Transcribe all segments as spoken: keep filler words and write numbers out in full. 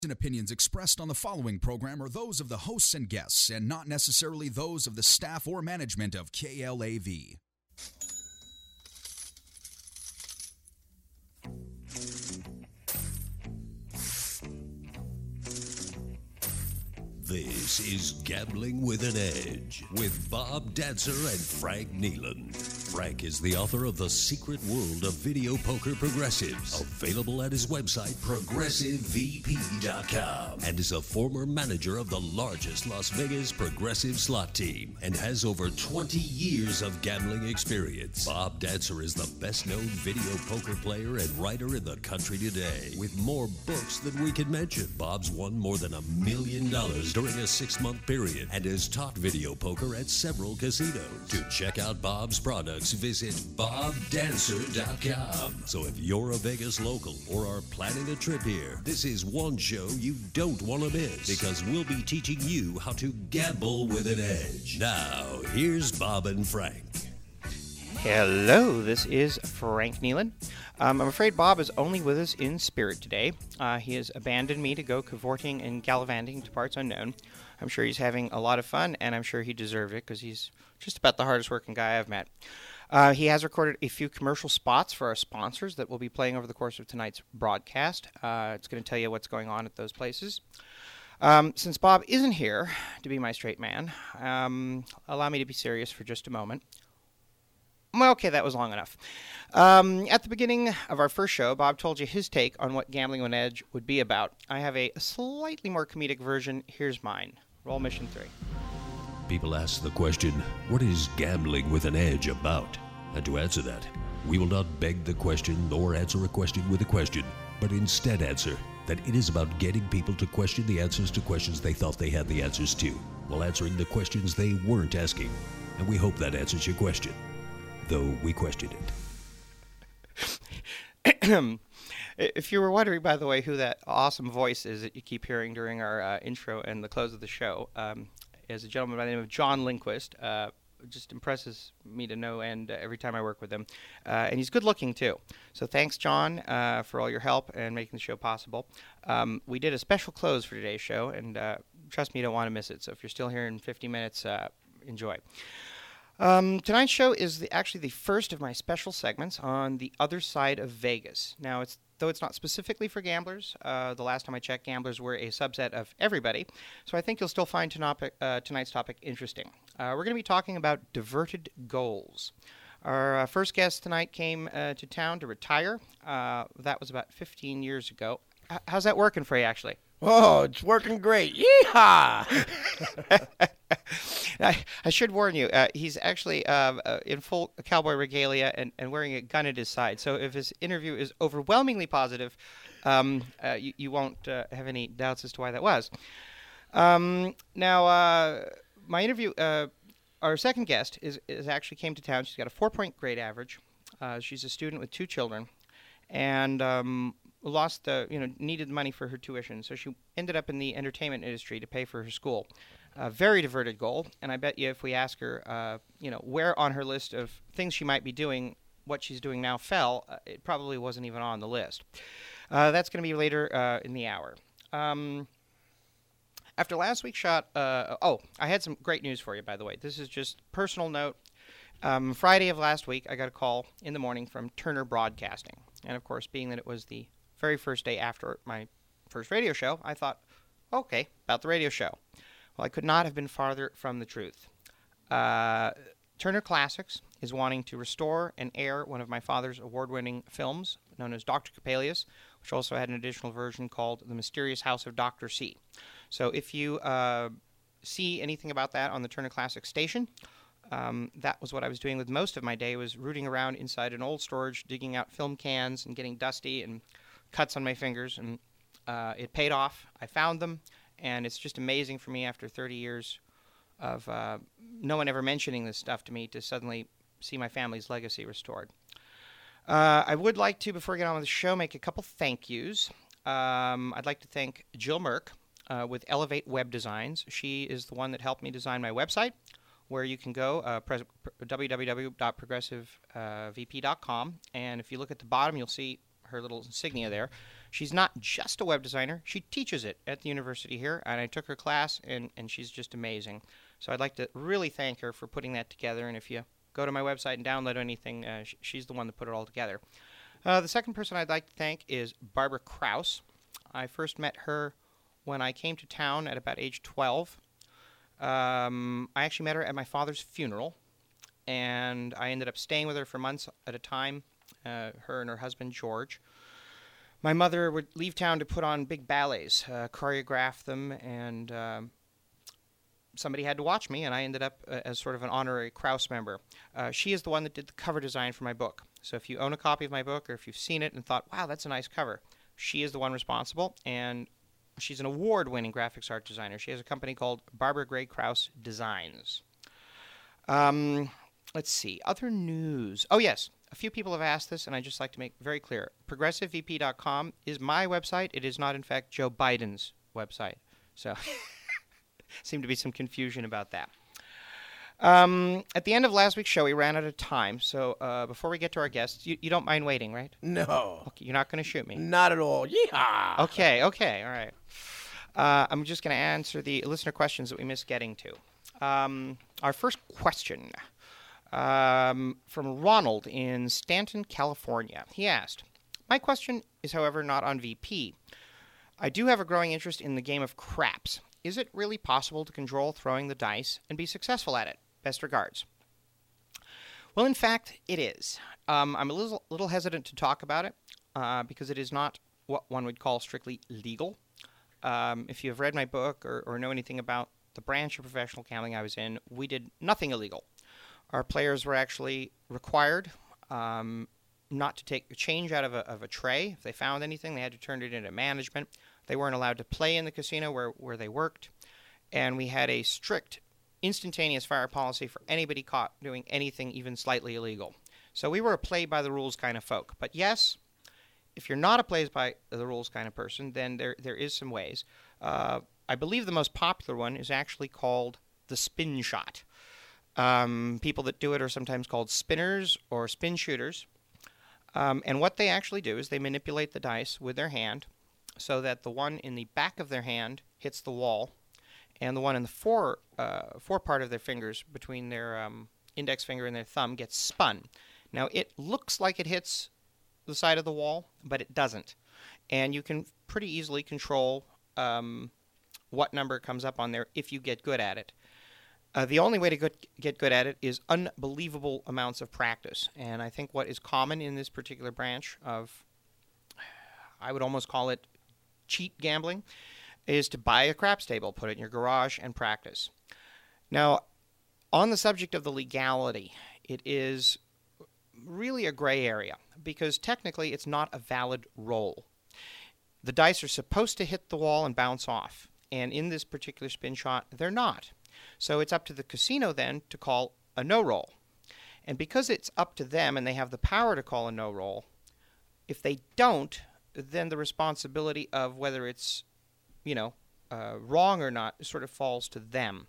And opinions expressed on the following program are those of the hosts and guests and not necessarily those of the staff or management of K L A V. This is Gambling with an Edge with Bob Dancer and Frank Neelan. Frank is the author of The Secret World of Video Poker Progressives, available at his website, progressive v p dot com, and is a former manager of the largest Las Vegas progressive slot team and has over twenty years of gambling experience. Bob Dancer is the best-known video poker player and writer in the country today. With more books than we can mention, Bob's won more than a million dollars during a six-month period and has taught video poker at several casinos. To check out Bob's products, visit bob dancer dot com. So if you're a Vegas local or are planning a trip here, this is one show you don't want to miss, because we'll be teaching you how to gamble with an edge. Now, here's Bob and Frank. Hello, this is Frank Neelan. Um, I'm afraid Bob is only with us in spirit today. Uh, he has abandoned me to go cavorting and gallivanting to parts unknown. I'm sure he's having a lot of fun, and I'm sure he deserved it, because he's just about the hardest working guy I've met. Uh, he has recorded a few commercial spots for our sponsors that will be playing over the course of tonight's broadcast. Uh, it's going to tell you what's going on at those places. Um, since Bob isn't here to be my straight man, um, allow me to be serious for just a moment. Well, okay, that was long enough. Um, at the beginning of our first show, Bob told you his take on what Gambling with an Edge would be about. I have a slightly more comedic version. Here's mine. Roll mission three. People ask the question, what is Gambling with an Edge about? And to answer that, we will not beg the question nor answer a question with a question, but instead answer that it is about getting people to question the answers to questions they thought they had the answers to, while answering the questions they weren't asking. And we hope that answers your question, though we question it. If you were wondering, by the way, who that awesome voice is that you keep hearing during our uh, intro and the close of the show, um, is a gentleman by the name of John Lindquist. Uh, just impresses me to no end uh, every time I work with him. Uh, and he's good looking, too. So thanks, John, uh, for all your help and making the show possible. Um, we did a special close for today's show, and uh, trust me, you don't want to miss it. So if you're still here in fifty minutes, uh, enjoy. Um, tonight's show is the, actually the first of my special segments on the other side of Vegas. Now, it's though it's not specifically for gamblers. Uh, the last time I checked, gamblers were a subset of everybody. So I think you'll still find tonopic, uh, tonight's topic interesting. Uh, we're going to be talking about diverted goals. Our uh, first guest tonight came uh, to town to retire. Uh, that was about fifteen years ago. H- how's that working for you, actually? Oh, it's working great. Yeehaw! I, I should warn you, uh, he's actually uh, uh, in full cowboy regalia and, and wearing a gun at his side. So if his interview is overwhelmingly positive, um, uh, you, you won't uh, have any doubts as to why that was. Um, now, uh, my interview, uh, our second guest is, is actually came to town. She's got a four-point grade average. Uh, she's a student with two children, and um, lost the, you know, needed money for her tuition. So she ended up in the entertainment industry to pay for her school. A very diverted goal, and I bet you if we ask her, uh, you know, where on her list of things she might be doing, what she's doing now fell, uh, it probably wasn't even on the list. Uh, that's going to be later uh, in the hour. Um, after last week's shot, uh, oh, I had some great news for you, by the way. This is just personal note. Um, Friday of last week, I got a call in the morning from Turner Broadcasting. And, of course, being that it was the very first day after my first radio show, I thought, okay, about the radio show. Well, I could not have been farther from the truth. Uh, Turner Classics is wanting to restore and air one of my father's award-winning films, known as Doctor Coppelius, which also had an additional version called The Mysterious House of Doctor C. So if you uh, see anything about that on the Turner Classics station, um, that was what I was doing with most of my day, was rooting around inside an old storage, digging out film cans and getting dusty and cuts on my fingers, and uh, it paid off. I found them. And it's just amazing for me after thirty years of uh, no one ever mentioning this stuff to me to suddenly see my family's legacy restored. Uh, I would like to, before we get on with the show, make a couple thank yous. Um, I'd like to thank Jill Merck uh, with Elevate Web Designs. She is the one that helped me design my website, where you can go, uh, pres- w w w dot progressive v p dot com. And if you look at the bottom, you'll see her little insignia there. She's not just a web designer. She teaches it at the university here, and I took her class, and, and she's just amazing. So I'd like to really thank her for putting that together, and if you go to my website and download anything, uh, sh- she's the one that put it all together. Uh, the second person I'd like to thank is Barbara Krause. I first met her when I came to town at about age twelve. Um, I actually met her at my father's funeral, and I ended up staying with her for months at a time, uh, her and her husband, George. My mother would leave town to put on big ballets, uh, choreograph them, and um, somebody had to watch me, and I ended up uh, as sort of an honorary Krause member. Uh, she is the one that did the cover design for my book. So if you own a copy of my book, or if you've seen it and thought, wow, that's a nice cover, she is the one responsible, and she's an award-winning graphics art designer. She has a company called Barbara Gray Krause Designs. Um, let's see, other news. Oh, yes. A few people have asked this, and I'd just like to make very clear. progressive v p dot com is my website. It is not, in fact, Joe Biden's website. So, seemed to be some confusion about that. Um, at the end of last week's show, we ran out of time. So, uh, before we get to our guests, you, you don't mind waiting, right? No. Okay, you're not going to shoot me? Not at all. Yeehaw! Okay, okay, all right. Uh, I'm just going to answer the listener questions that we missed getting to. Um, our first question... Um, from Ronald in Stanton, California. He asked, my question is, however, not on V P. I do have a growing interest in the game of craps. Is it really possible to control throwing the dice and be successful at it? Best regards. Well, in fact, it is. Um, I'm a little, little hesitant to talk about it uh, because it is not what one would call strictly legal. Um, if you have read my book or, or know anything about the branch of professional gambling I was in, we did nothing illegal. Our players were actually required um, not to take a change out of a, of a tray. If they found anything, they had to turn it into management. They weren't allowed to play in the casino where, where they worked. And we had a strict, instantaneous fire policy for anybody caught doing anything even slightly illegal. So we were a play-by-the-rules kind of folk. But yes, if you're not a plays-by-the-rules kind of person, then there there is some ways. Uh, I believe the most popular one is actually called the spin shot. Um, people that do it are sometimes called spinners or spin shooters. Um, and what they actually do is they manipulate the dice with their hand so that the one in the back of their hand hits the wall, and the one in the fore, uh, fore part of their fingers between their um, index finger and their thumb gets spun. Now, it looks like it hits the side of the wall, but it doesn't. And you can pretty easily control um, what number comes up on there if you get good at it. Uh, the only way to good, get good at it is unbelievable amounts of practice. And I think what is common in this particular branch of, I would almost call it cheat gambling, is to buy a craps table, put it in your garage, and practice. Now, on the subject of the legality, it is really a gray area because technically it's not a valid roll. The dice are supposed to hit the wall and bounce off. And in this particular spin shot, they're not. So it's up to the casino then to call a no-roll. And because it's up to them and they have the power to call a no-roll, if they don't, then the responsibility of whether it's, you know, uh, wrong or not sort of falls to them.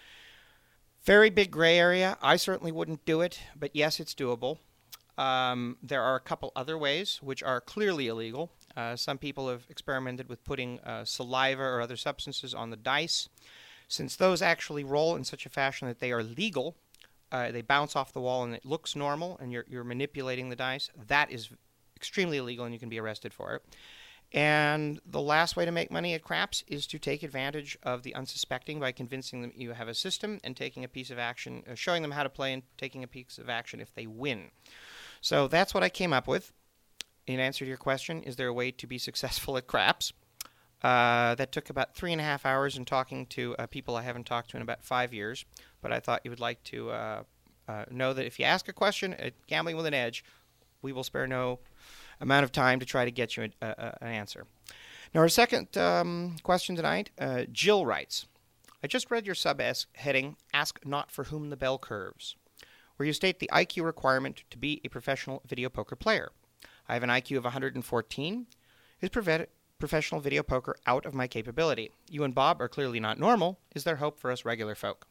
Very big gray area. I certainly wouldn't do it, but yes, it's doable. Um, there are a couple other ways which are clearly illegal. Uh, some people have experimented with putting uh, saliva or other substances on the dice. Since those actually roll in such a fashion that they are legal, uh, they bounce off the wall and it looks normal and you're, you're manipulating the dice, that is extremely illegal and you can be arrested for it. And the last way to make money at craps is to take advantage of the unsuspecting by convincing them you have a system and taking a piece of action, uh, showing them how to play and taking a piece of action if they win. So that's what I came up with. In answer to your question, is there a way to be successful at craps? Uh, that took about three and a half hours in talking to uh, people I haven't talked to in about five years. But I thought you would like to uh, uh, know that if you ask a question at Gambling with an Edge, we will spare no amount of time to try to get you a, a, an answer. Now, our second um, question tonight, uh, Jill writes, I just read your sub-heading, Ask Not For Whom the Bell Curves, where you state the I Q requirement to be a professional video poker player. I have an I Q of one hundred fourteen. Is prevent professional video poker out of my capability? You and Bob are clearly not normal. Is there hope for us regular folk?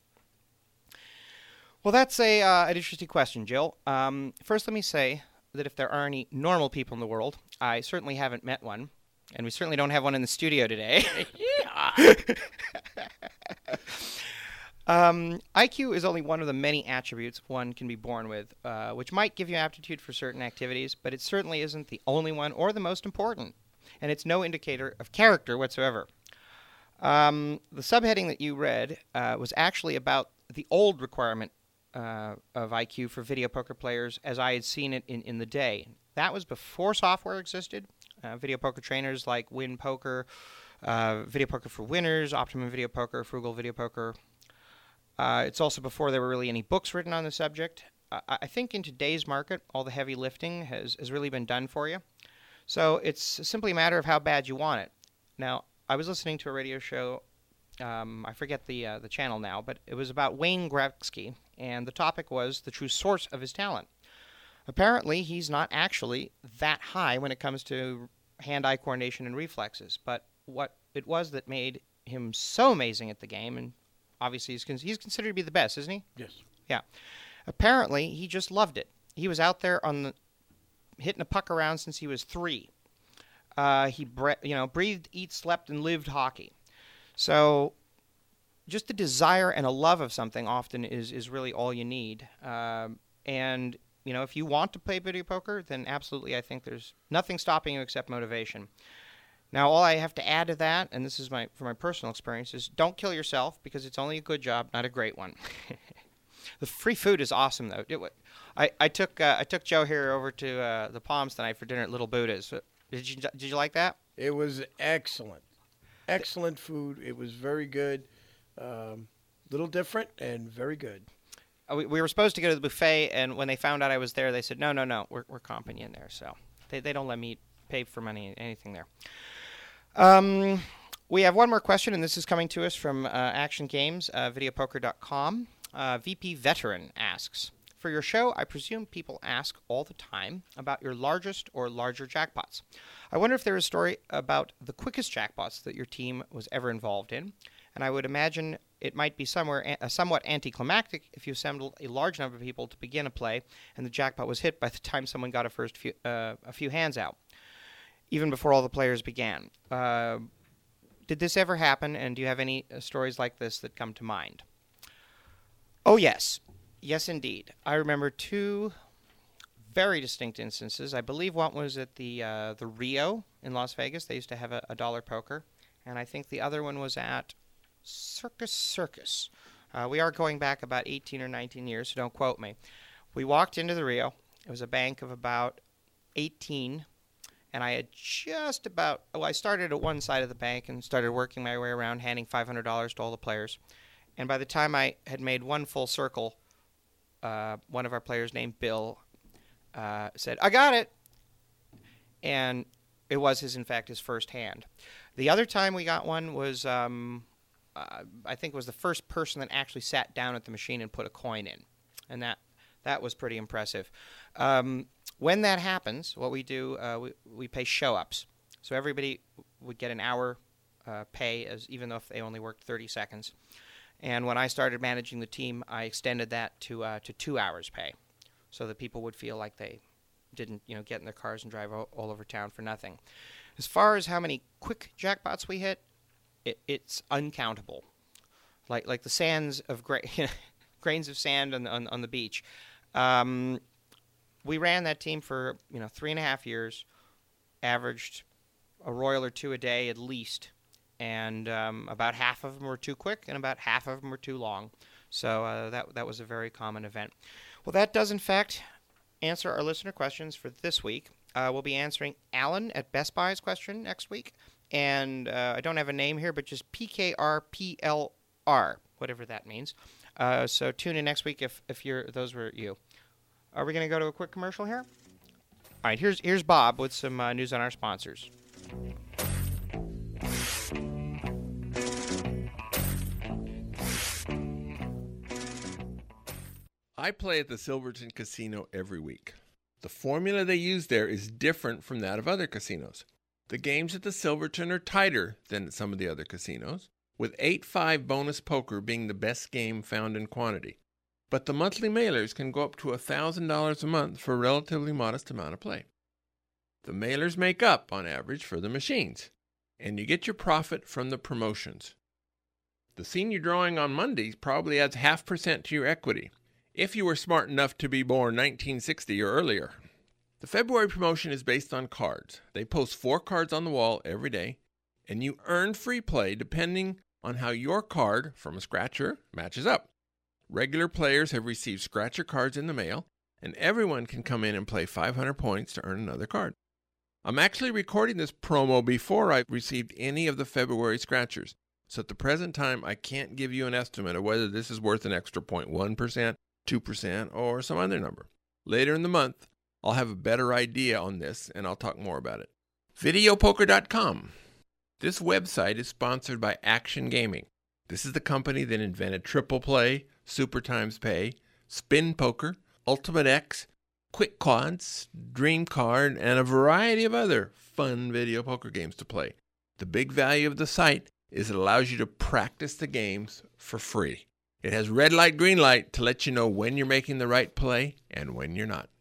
Well, that's a uh, an interesting question, Jill. Um, first, let me say that if there are any normal people in the world, I certainly haven't met one. and we certainly don't have one in the studio today. Yeah. um, I Q is only one of the many attributes one can be born with, uh, which might give you aptitude for certain activities, but it certainly isn't the only one or the most important, and it's no indicator of character whatsoever. Um, the subheading that you read uh, was actually about the old requirement uh, of I Q for video poker players as I had seen it in, in the day. That was before software existed. Uh, video poker trainers like Win Poker, uh, Video Poker for Winners, Optimum Video Poker, Frugal Video Poker. Uh, it's also before there were really any books written on the subject. Uh, I think in today's market, all the heavy lifting has, has really been done for you. So it's simply a matter of how bad you want it. Now, I was listening to a radio show, um, I forget the uh, the channel now, but it was about Wayne Gretzky, and the topic was the true source of his talent. Apparently, he's not actually that high when it comes to hand-eye coordination and reflexes, but what it was that made him so amazing at the game, and obviously he's, con- he's considered to be the best, isn't he? Yes. Yeah. Apparently, he just loved it. He was out there on the hitting a puck around since he was three. Uh, he bre- you know, breathed, eat, slept, and lived hockey. So just the desire and a love of something often is, is really all you need. Um, and, you know, if you want to play video poker, then absolutely I think there's nothing stopping you except motivation. Now, all I have to add to that, and this is my from my personal experience, is don't kill yourself because it's only a good job, not a great one. The free food is awesome, though. It, I, I took uh, I took Joe here over to uh, the Palms tonight for dinner at Little Buddha's. Did you did you like that? It was excellent. Excellent food. It was very good. Um, little different and very good. We, we were supposed to go to the buffet, and when they found out I was there, they said, no, no, no, we're we're comping you in there. So they, they don't let me pay for money anything there. Um, we have one more question, and this is coming to us from uh, Action Games, uh, video poker dot com. Uh, V P Veteran asks, for your show, I presume people ask all the time about your largest or larger jackpots. I wonder if there is a story about the quickest jackpots that your team was ever involved in, and I would imagine it might be somewhere uh, somewhat anticlimactic if you assembled a large number of people to begin a play and the jackpot was hit by the time someone got a first few, uh, a few hands out, even before all the players began. Uh, did this ever happen, and do you have any uh, stories like this that come to mind? Oh, yes. Yes, indeed. I remember two very distinct instances. I believe one was at the uh, the Rio in Las Vegas. They used to have a, a dollar poker. And I think the other one was at Circus Circus. Uh, we are going back about eighteen or nineteen years, so don't quote me. We walked into the Rio. It was a bank of about eighteen. And I had just about, well, I started at one side of the bank and started working my way around, handing five hundred dollars to all the players. And by the time I had made one full circle, uh, one of our players named Bill uh, said, I got it. And it was, his, in fact, his first hand. The other time we got one was, um, uh, I think it was the first person that actually sat down at the machine and put a coin in. And that, that was pretty impressive. Um, when that happens, what we do, uh, we, we pay show-ups. So everybody would get an hour uh, pay, as even though if they only worked thirty seconds. And when I started managing the team, I extended that to uh, to two hours pay, so that people would feel like they didn't, you know, get in their cars and drive all, all over town for nothing. As far as how many quick jackpots we hit, it, it's uncountable, like like the sands of gra- grains of sand on, on on the beach. Um, we ran that team for you know three and a half years, averaged a royal or two a day at least. And um, about half of them were too quick, and about half of them were too long. So uh, that that was a very common event. Well, that does, in fact, answer our listener questions for this week. Uh, we'll be answering Alan at Best Buy's question next week. And uh, I don't have a name here, but just P K R P L R, whatever that means. Uh, so tune in next week if, if you're those were you. Are we going to go to a quick commercial here? All right, here's, here's Bob with some uh, news on our sponsors. I play at the Silverton Casino every week. The formula they use there is different from that of other casinos. The games at the Silverton are tighter than at some of the other casinos, with eight five bonus poker being the best game found in quantity. But the monthly mailers can go up to one thousand dollars a month for a relatively modest amount of play. The mailers make up, on average, for the machines, and you get your profit from the promotions. The senior drawing on Mondays probably adds half percent to your equity, if you were smart enough to be born nineteen sixty or earlier. The February promotion is based on cards. They post four cards on the wall every day, and you earn free play depending on how your card from a scratcher matches up. Regular players have received scratcher cards in the mail, and everyone can come in and play five hundred points to earn another card. I'm actually recording this promo before I've received any of the February scratchers, so at the present time I can't give you an estimate of whether this is worth an extra zero point one percent, two percent, or some other number. Later in the month, I'll have a better idea on this, and I'll talk more about it. video poker dot com. This website is sponsored by Action Gaming. This is the company that invented Triple Play, Super Times Pay, Spin Poker, Ultimate X, Quick Quads, Dream Card, and a variety of other fun video poker games to play. The big value of the site is it allows you to practice the games for free. It has red light, green light to let you know when you're making the right play and when you're not.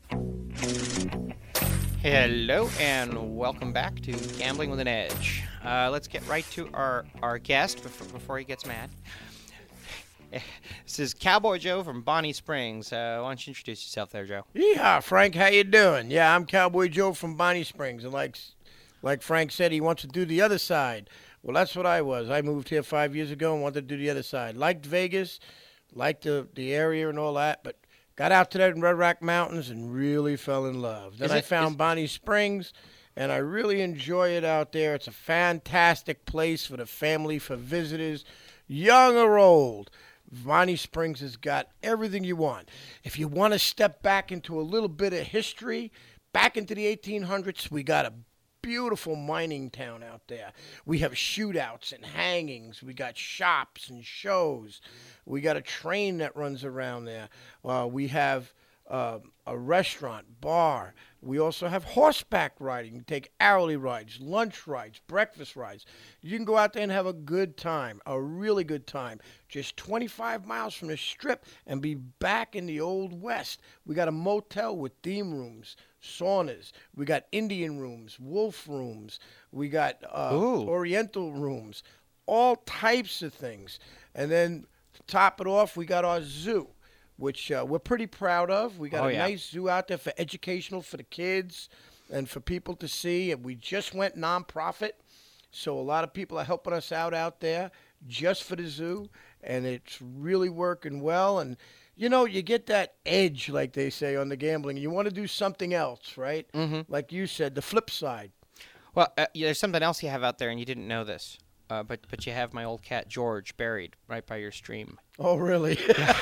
Hello and welcome back to Gambling with an Edge. Uh, let's get right to our, our guest before, before he gets mad. This is Cowboy Joe from Bonnie Springs. Uh, why don't you introduce yourself there, Joe? Yeehaw, Frank. How you doing? Yeah, I'm Cowboy Joe from Bonnie Springs. And like, like Frank said, he wants to do the other side. Well, that's what I was. I moved here five years ago and wanted to do the other side. Liked Vegas, liked the, the area and all that, but got out to that in Red Rock Mountains and really fell in love. Then Is I it- found is- Bonnie Springs, and I really enjoy it out there. It's a fantastic place for the family, for visitors, young or old. Bonnie Springs has got everything you want. If you want to step back into a little bit of history, back into the eighteen hundreds, we got a beautiful mining town out there. We have shootouts and hangings. We got shops and shows. We got a train that runs around there. Uh, we have uh, a restaurant, bar. We also have horseback riding. You take hourly rides, lunch rides, breakfast rides. You can go out there and have a good time, a really good time. Just twenty-five miles from the strip and be back in the Old West. We got a motel with theme rooms, saunas. We got Indian rooms, wolf rooms. We got uh, Ooh. Oriental rooms, all types of things. And then to top it off, we got our zoo, which uh, we're pretty proud of. We got Oh, a yeah. nice zoo out there for educational for the kids and for people to see. And we just went nonprofit, so a lot of people are helping us out out there just for the zoo, and it's really working well. And you know, you get that edge, like they say on the gambling. You want to do something else, right? Mm-hmm. Like you said, the flip side. Well, uh, yeah, there's something else you have out there, and you didn't know this. Uh, but but you have my old cat George buried right by your stream. Oh, really?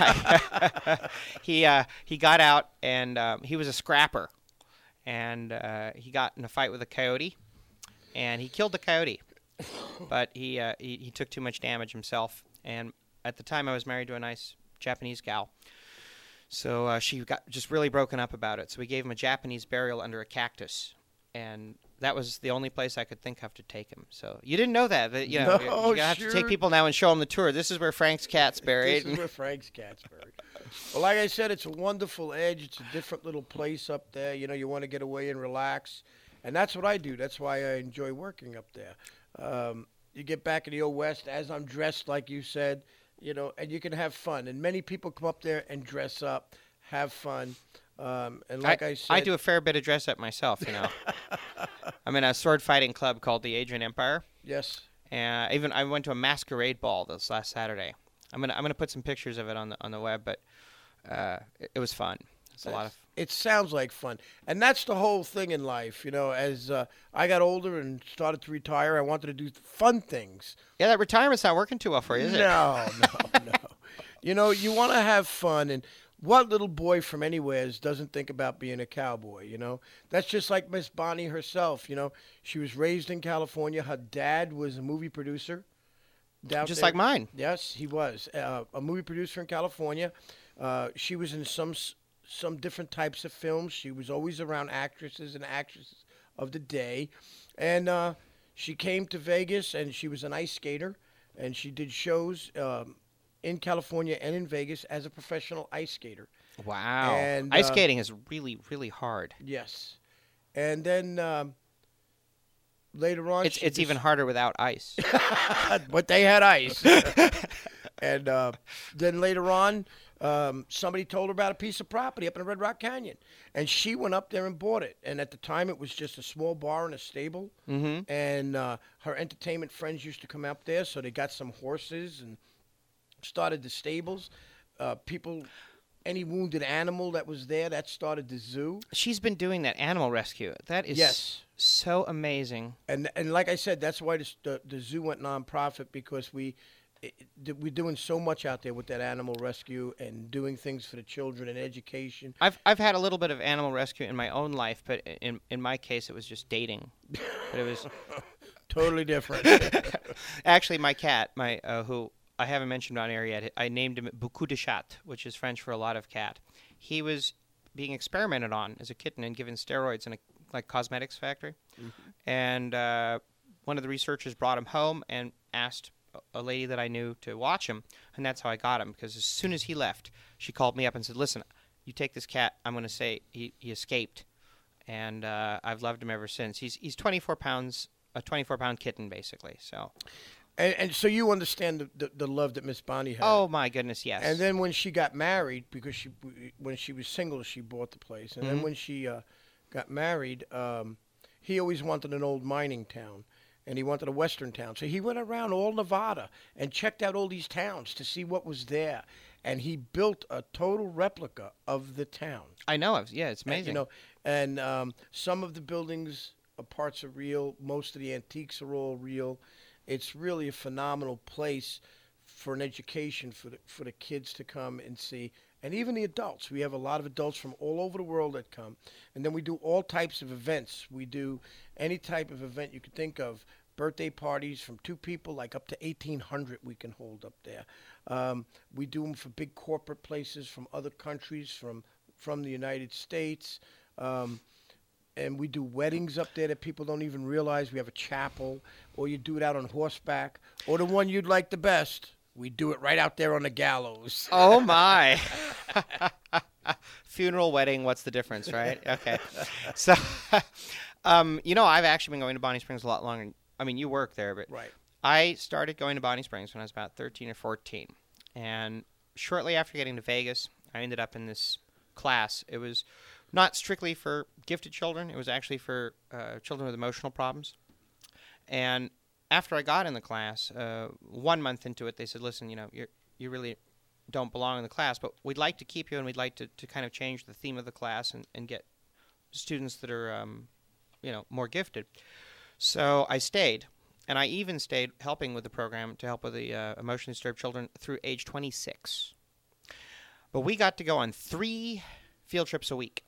he uh, he got out and um, he was a scrapper, and uh, he got in a fight with a coyote, and he killed the coyote, but he, uh, he he took too much damage himself. And at the time, I was married to a nice Japanese gal, so uh, she got just really broken up about it. So we gave him a Japanese burial under a cactus, and that was the only place I could think of to take him. So you didn't know that, but you know, No, you're, you're gonna have sure. to take people now and show them the tour. This is where Frank's cat's buried. This is where Frank's cat's buried. Well, like I said, it's a wonderful edge. It's a different little place up there. You know, you want to get away and relax. And that's what I do. That's why I enjoy working up there. Um, you get back in the Old West, as I'm dressed, like you said, you know, and you can have fun. And many people come up there and dress up, have fun. Um, and like I, said, I do a fair bit of dress up myself, you know. I'm in a sword fighting club called the Adrian Empire. yes. And even I went to a masquerade ball this last Saturday. I'm gonna I'm gonna put some pictures of it on the on the web, but uh, it, it was fun. It's a lot of It sounds like fun. And that's the whole thing in life. You know, as uh, I got older and started to retire, I wanted to do fun things. yeah. That retirement's not working too well for you, is it? No, no, no. You know, you want to have fun. And what little boy from anywheres doesn't think about being a cowboy, you know? That's just like Miss Bonnie herself, you know? She was raised in California. Her dad was a movie producer. down Just there. like mine. Yes, he was. Uh, a movie producer in California. Uh, she was in some s- some different types of films. She was always around actresses and actresses of the day. And uh, she came to Vegas, and she was an ice skater. And she did shows um, in California and in Vegas as a professional ice skater. Wow. And, Ice uh, skating is really really hard. Yes. And then um, later on, It's she it's dis- even harder without ice. but they had ice. And uh, then later on, um, somebody told her about a piece of property up in the Red Rock Canyon, and she went up there and bought it. And at the time, it was just a small bar and a stable. Mm-hmm. And uh, her entertainment friends used to come up there, so they got some horses and started the stables. Uh, people, any wounded animal that was there, that started the zoo. She's been doing that animal rescue. That is Yes. so amazing. And and like I said, that's why the the, the zoo went nonprofit, because we. It, it- we're doing so much out there with that animal rescue and doing things for the children and education. I've I've had a little bit of animal rescue in my own life, but in in my case, it was just dating. But it was Totally different. actually my cat, my uh, who I haven't mentioned on air yet. I named him Beaucoup de Chat, which is French for a lot of cat. He was being experimented on as a kitten and given steroids in a like cosmetics factory, and uh, one of the researchers brought him home and asked a lady that I knew to watch him, and that's how I got him. Because as soon as he left, she called me up and said, "Listen, you take this cat. I'm going to say he, he escaped," and uh, I've loved him ever since. He's he's twenty-four pounds, a twenty-four pound kitten basically. So, and, and so you understand the, the, the love that Miss Bonnie had. oh my goodness, yes. And then when she got married, because she when she was single, she bought the place. And Mhm. then when she uh, got married, um, he always wanted an old mining town, and he wanted a western town. So he went around all Nevada and checked out all these towns to see what was there. And he built a total replica of the town. I know of. Yeah, it's And, amazing. you know, and um, some of the buildings, uh, parts are real. Most of the antiques are all real. It's really a phenomenal place for an education for the, for the kids to come and see, and even the adults. We have a lot of adults from all over the world that come, and then we do all types of events. We do any type of event you could think of. Birthday parties from two people, like up to eighteen hundred we can hold up there. Um, we do them for big corporate places from other countries, from from the United States. Um, and we do weddings up there that people don't even realize. We have a chapel, or you do it out on horseback, or the one you'd like the best, we do it right out there on the gallows. Oh my. Funeral, wedding, what's the difference, right? Okay. So, um, you know, I've actually been going to Bonnie Springs a lot longer. I mean, you work there, but Right. I started going to Bonnie Springs when I was about thirteen or fourteen. And shortly after getting to Vegas, I ended up in this class. It was not strictly for gifted children. It was actually for uh, children with emotional problems. And after I got in the class, uh, one month into it, they said, listen, you know, you're, you really don't belong in the class, but we'd like to keep you, and we'd like to, to kind of change the theme of the class and, and get students that are, um, you know, more gifted. So I stayed, and I even stayed helping with the program to help with the uh, emotionally disturbed children through age twenty-six. But we got to go on three field trips a week.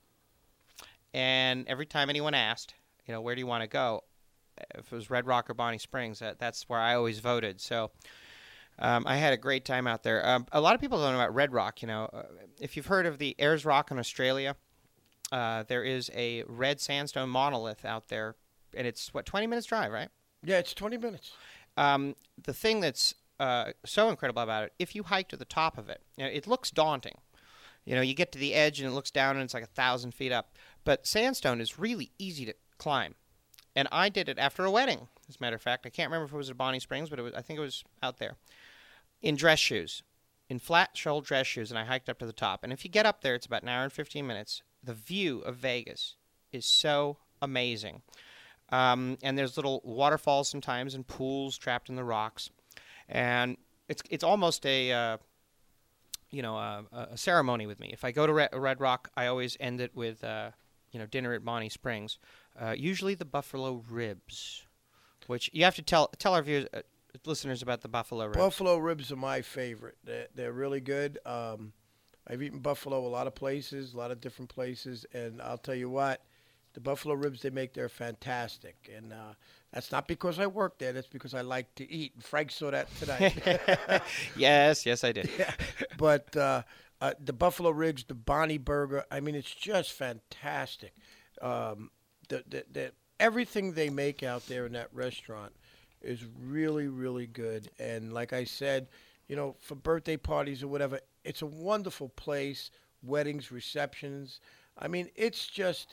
And every time anyone asked, you know, where do you want to go? If it was Red Rock or Bonnie Springs, that, that's where I always voted. So um, I had a great time out there. Um, a lot of people don't know about Red Rock. You know, uh, if you've heard of the Ayers Rock in Australia, uh, there is a red sandstone monolith out there, and it's, what, twenty minutes drive, right? Yeah, it's twenty minutes. Um, the thing that's uh, so incredible about it, if you hike to the top of it, you know, it looks daunting. You know, you get to the edge and it looks down and it's like a thousand feet up. But sandstone is really easy to climb. And I did it after a wedding, as a matter of fact. I can't remember if it was at Bonnie Springs, but it was, I think it was out there. In dress shoes, in flat-soled dress shoes, and I hiked up to the top. And if you get up there, it's about an hour and fifteen minutes. The view of Vegas is so amazing. Um, and there's little waterfalls sometimes and pools trapped in the rocks. And it's it's almost a... Uh, you know, uh, a ceremony with me. If I go to Red, Red Rock, I always end it with, uh, you know, dinner at Bonnie Springs. Uh, usually the buffalo ribs, which you have to tell tell our viewers, uh, listeners about the buffalo ribs. Buffalo ribs are my favorite. They're, they're really good. Um, I've eaten buffalo a lot of places, a lot of different places, and I'll tell you what, the buffalo ribs they make there are fantastic. And uh, that's not because I work there. That's because I like to eat. And Frank saw that tonight. Yes, yes, I did. Yeah. But uh, uh, the buffalo ribs, the Bonnie burger, I mean, it's just fantastic. Um, the, the, the, everything they make out there in that restaurant is really, really good. And like I said, you know, for birthday parties or whatever, it's a wonderful place, weddings, receptions. I mean, it's just,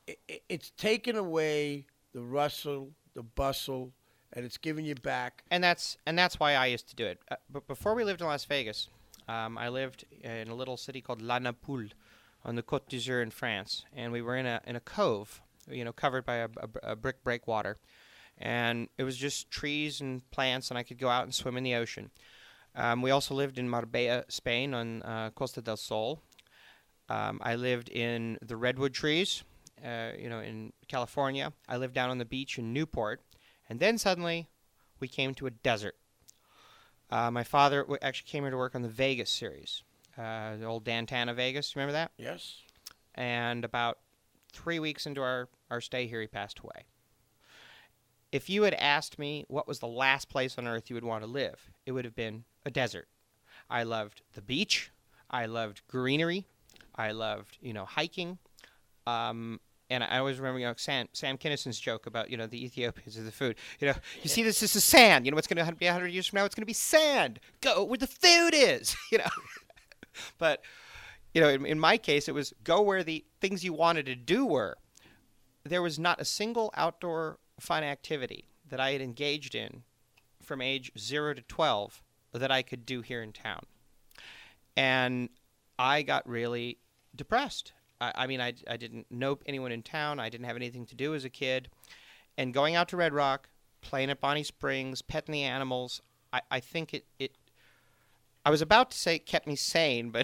it, it, it's taken away the rustle, the bustle, and it's giving you back. And that's and that's why I used to do it. Uh, but before we lived in Las Vegas, um, I lived in a little city called La Napoule on the Côte d'Azur in France, and we were in a in a cove, you know, covered by a, a, a brick breakwater, and it was just trees and plants, and I could go out and swim in the ocean. Um, we also lived in Marbella, Spain, on uh, Costa del Sol. Um, I lived in the redwood trees, uh, you know, in California. I lived down on the beach in Newport. And then suddenly, we came to a desert. Uh, my father w- actually came here to work on the Vegas series, uh, the old Dantana Vegas. Remember that? Yes. And about three weeks into our, our stay here, he passed away. If you had asked me what was the last place on earth you would want to live, it would have been a desert. I loved the beach. I loved greenery. I loved, you know, hiking. Um, And I always remember, you know, Sam, Sam Kinnison's joke about, you know, the Ethiopians of the food. You know, you see this, this is sand. You know what's going to be one hundred years from now? It's going to be sand. Go where the food is, you know. But, you know, in, in my case, it was go where the things you wanted to do were. There was not a single outdoor fun activity that I had engaged in from age zero to twelve that I could do here in town. And I got really depressed. I mean, I, I didn't know anyone in town. I didn't have anything to do as a kid. And going out to Red Rock, playing at Bonnie Springs, petting the animals, I, I think it, it – I was about to say it kept me sane, but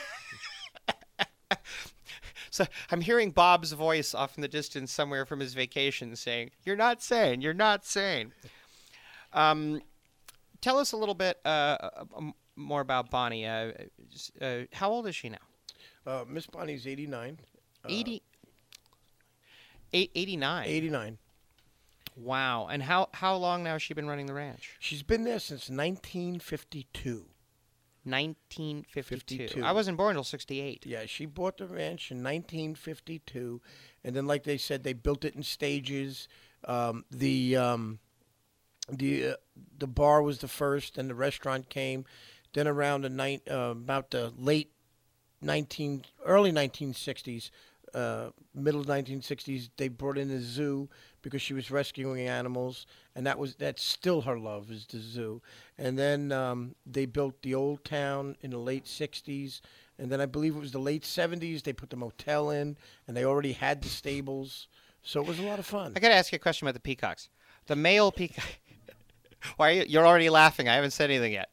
– so I'm hearing Bob's voice off in the distance somewhere from his vacation saying, you're not sane, you're not sane. Um, tell us a little bit uh, more about Bonnie. Uh, uh, how old is she now? Uh, Miss Bonnie's eighty-nine. Uh, eighty, eight, eighty-nine. eighty-nine. Wow. And how, how long now has she been running the ranch? She's been there since nineteen fifty-two. nineteen fifty-two. fifty-two. I wasn't born until sixty-eight. Yeah, she bought the ranch in nineteen fifty-two. And then, like they said, they built it in stages. Um, the um, the uh, the bar was the first, and the restaurant came. Then around the night, uh, about the late nineteen early nineteen sixties, uh, middle nineteen sixties, they brought in the zoo because she was rescuing animals, and that was that's still her love is the zoo. And then um, they built the old town in the late sixties, and then I believe it was the late seventies. They put the motel in, and they already had the stables, so it was a lot of fun. I got to ask you a question about the peacocks. The male peacock. Why are you? You're already laughing. I haven't said anything yet.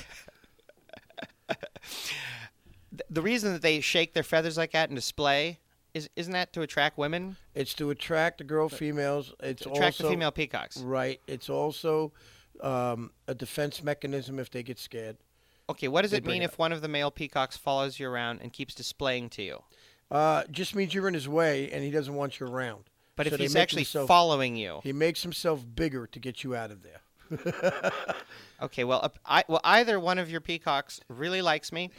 The reason that they shake their feathers like that and display is isn't that to attract women? It's to attract the girl females. It's To attract also, the female peacocks. Right. It's also um, a defense mechanism if they get scared. Okay, what does They it bring mean it if one of the male peacocks follows you around and keeps displaying to you? Uh, just means you're in his way and he doesn't want you around. But So if they he's make actually himself- following you. He makes himself bigger to get you out of there. Okay, well, uh, I, well, either one of your peacocks really likes me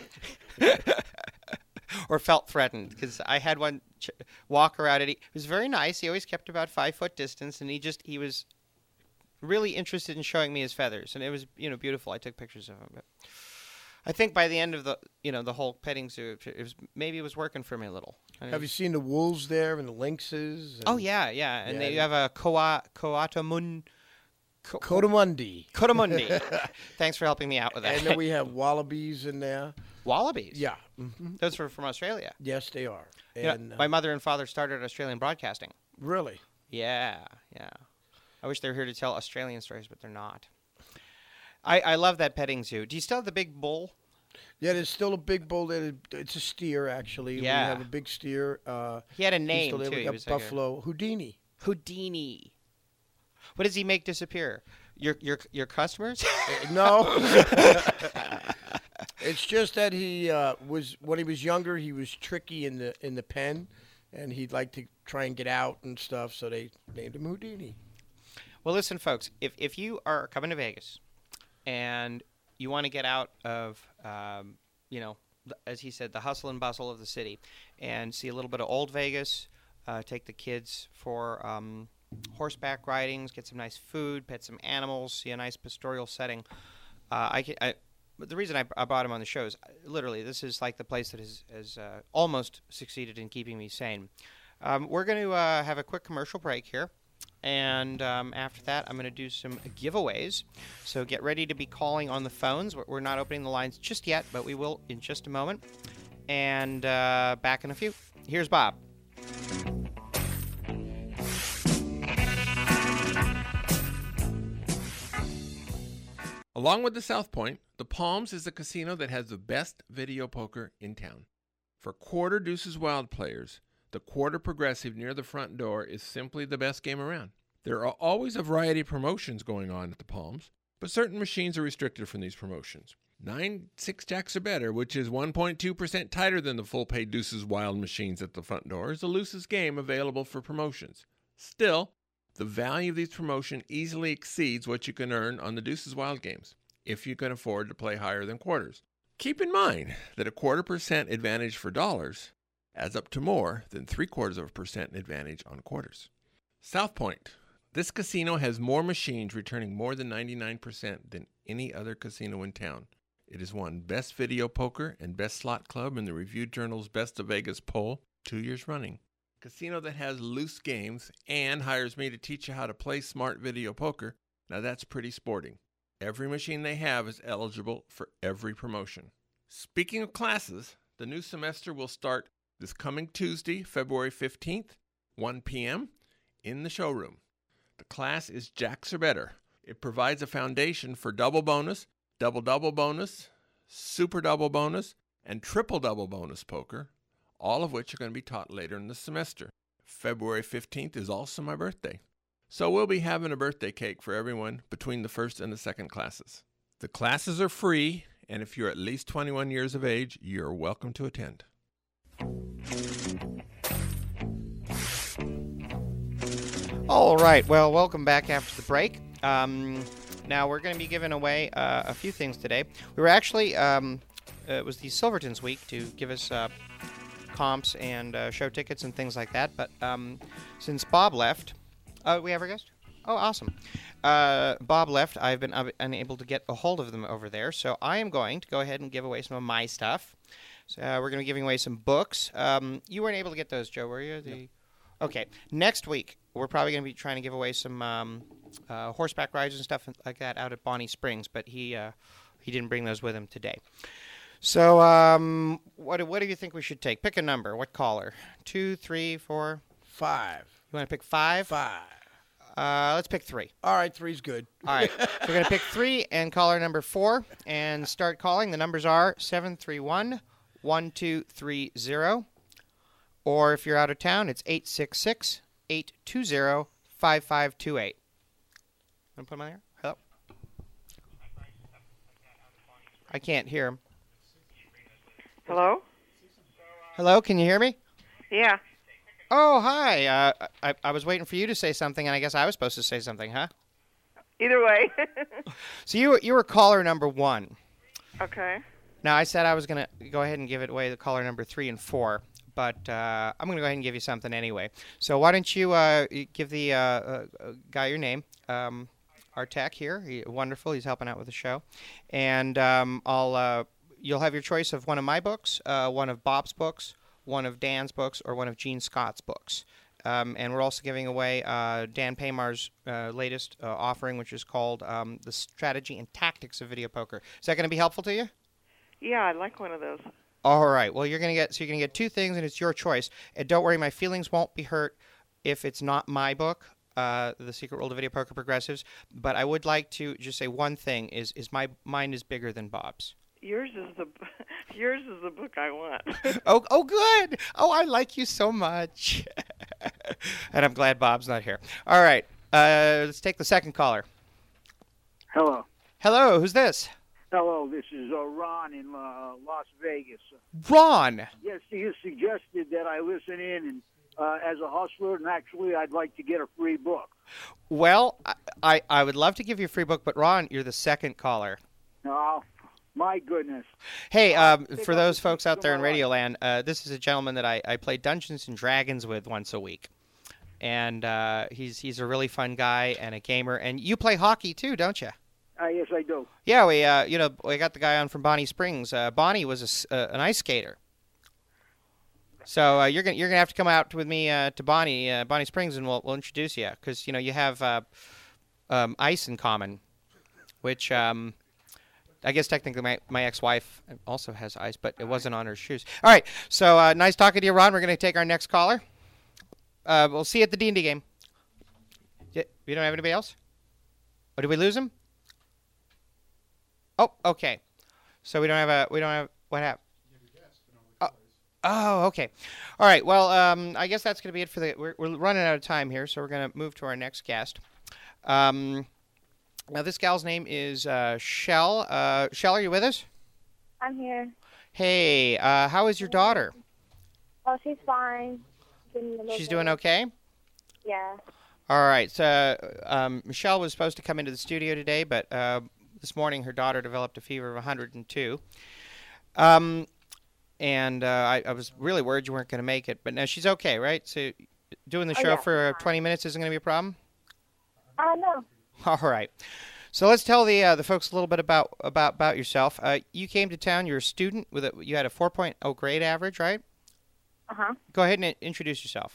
or felt threatened, because I had one ch- walk around and he was very nice. He always kept about five foot distance, and he just he was really interested in showing me his feathers, and it was you know beautiful. I took pictures of him. But I think by the end of the you know the whole petting zoo, it was maybe it was working for me a little. And it Have you was- seen the wolves there and the lynxes? And Oh yeah, yeah, and Yeah, they yeah. have a Koa Koatamun. Ko- Kotamundi. Kotamundi. Thanks for helping me out with that. And then we have wallabies in there. Wallabies. Yeah. hmm Those were from Australia. Yes, they are. You know, And uh, my mother and father started Australian broadcasting. really, Yeah, yeah. I wish they were here to tell Australian stories, but they're not. I, I love that petting zoo. Do you still have the big bull? yeah. There's still a big bull there. It's a steer, actually. Yeah. We have a big steer. Uh, He had a he's name, still there. too. We He got was like a- buffalo Houdini. Houdini. What does he make disappear? Your your your customers? No. It's just that he uh, was when he was younger. He was tricky in the in the pen, and he'd like to try and get out and stuff. So they named him Houdini. Well, listen, folks. If if you are coming to Vegas, and you want to get out of, um, you know, th- as he said, the hustle and bustle of the city, and see a little bit of old Vegas, uh, take the kids for um, horseback ridings, get some nice food, pet some animals, see a nice pastoral setting. Uh, I, can, I but the reason I, I brought him on the show is uh, literally this is like the place that has, has uh, almost succeeded in keeping me sane. Um, we're going to uh, have a quick commercial break here. And um, after that, I'm going to do some giveaways. So get ready to be calling on the phones. We're not opening the lines just yet, but we will in just a moment. And uh, back in a few. Here's Bob. Along with the South Point, the Palms is the casino that has the best video poker in town. For quarter deuces wild players, the quarter progressive near the front door is simply the best game around. There are always a variety of promotions going on at the Palms, but certain machines are restricted from these promotions. nine six jacks or better, which is one point two percent tighter than the full-pay deuces wild machines at the front door, is the loosest game available for promotions. Still, the value of these promotions easily exceeds what you can earn on the deuces wild games, if you can afford to play higher than quarters. Keep in mind that a quarter percent advantage for dollars adds up to more than three quarters of a percent advantage on quarters. South Point. This casino has more machines returning more than ninety-nine percent than any other casino in town. It has won Best Video Poker and Best Slot Club in the Review Journal's Best of Vegas poll two years running. Casino that has loose games and hires me to teach you how to play smart video poker. Now that's pretty sporting. Every machine they have is eligible for every promotion. Speaking of classes, the new semester will start this coming Tuesday, February fifteenth, one p.m., in the showroom. The class is Jacks or Better. It provides a foundation for double bonus, double-double bonus, super double bonus, and triple-double bonus poker, all of which are going to be taught later in the semester. February fifteenth is also my birthday. So we'll be having a birthday cake for everyone between the first and the second classes. The classes are free, and if you're at least twenty-one years of age, you're welcome to attend. All right. Well, welcome back after the break. Um, now we're going to be giving away uh, a few things today. We were actually, um, uh, it was the Silvertons week to give us uh, comps and uh, show tickets and things like that. But um, since Bob left, oh, we have our guest? Oh, awesome. Uh, Bob left. I've been uh, unable to get a hold of them over there. So I am going to go ahead and give away some of my stuff. So uh, we're going to be giving away some books. Um, you weren't able to get those, Joe, were you? The... No. Okay. Next week, we're probably going to be trying to give away some um, uh, horseback rides and stuff like that out at Bonnie Springs, but he uh, he didn't bring those with him today. So um, what, what do you think we should take? Pick a number. What caller? Two, three, four? Five. You want to pick five? Five. Uh, let's pick three. All right, three's good. All right. So we're going to pick three and caller number four and start calling. The numbers are seven three one, one two three zero. Or if you're out of town, it's eight six six, eight two zero, five five two eight. Want to put them on there? Hello? I can't hear him. Hello? Hello, can you hear me? Yeah. Oh, hi. Uh, I, I was waiting for you to say something, and I guess I was supposed to say something, huh? Either way. So you were, you were caller number one. Okay. Now, I said I was going to go ahead and give it away to caller number three and four, but uh, I'm going to go ahead and give you something anyway. So why don't you uh, give the uh, uh, guy your name, um, our tech here. He, wonderful. He's helping out with the show. And um, I'll uh, you'll have your choice of one of my books, uh, one of Bob's books, one of Dan's books, or one of Gene Scott's books. Um, and we're also giving away uh, Dan Paymar's uh, latest uh, offering, which is called um, The Strategy and Tactics of Video Poker. Is that going to be helpful to you? Yeah, I'd like one of those. All right. Well, you're going to get so you're going to get two things, and it's your choice. And don't worry, my feelings won't be hurt if it's not my book, uh, The Secret World of Video Poker Progressives. But I would like to just say one thing: is is my mine is bigger than Bob's. Yours is the yours is the book I want. oh, oh, good. Oh, I like you so much. And I'm glad Bob's not here. All right. Uh, let's take the second caller. Hello. Hello. Who's this? Hello, this is uh, Ron in uh, Las Vegas. Ron. Yes, you suggested that I listen in and uh, as a hustler, and actually I'd like to get a free book. Well, I, I would love to give you a free book, but Ron, you're the second caller. Oh, my goodness. Hey, um, for those folks out there in Radioland, uh, this is a gentleman that I, I play Dungeons and Dragons with once a week. And uh, he's he's a really fun guy and a gamer. And you play hockey too, don't you? Uh, yes, I do. Yeah, we uh, you know we got the guy on from Bonnie Springs. Uh, Bonnie was a, uh, an ice skater. So uh, you're gonna you're gonna have to come out with me uh, to Bonnie uh, Bonnie Springs, and we'll we'll introduce you because you know you have uh, um, ice in common, which um, I guess technically my, my ex-wife also has ice, but it wasn't on her shoes. All right, so uh, nice talking to you, Ron. We're gonna take our next caller. Uh, we'll see you at the D and D game. You don't have anybody else? Oh, did we lose him? Oh, okay. So we don't have a we don't have what happened? Oh, okay. All right. Well, um, I guess that's going to be it for the. We're, we're running out of time here, so we're going to move to our next guest. Um, now, this gal's name is uh, Shell. Uh, Shell, are you with us? I'm here. Hey, uh, how is your daughter? Oh, she's fine. Doing a little She's bit. doing okay? Yeah. All right. So um, Michelle was supposed to come into the studio today, but uh, this morning her daughter developed a fever of one hundred two. Um. And uh, I, I was really worried you weren't going to make it. But now she's okay, right? So doing the Oh, show yeah, for uh, fine. twenty minutes isn't going to be a problem? Uh, no. All right. So let's tell the uh, the folks a little bit about about, about yourself. Uh, you came to town. You're a student. with a, You had a four point oh grade average, right? Uh-huh. Go ahead and i- introduce yourself.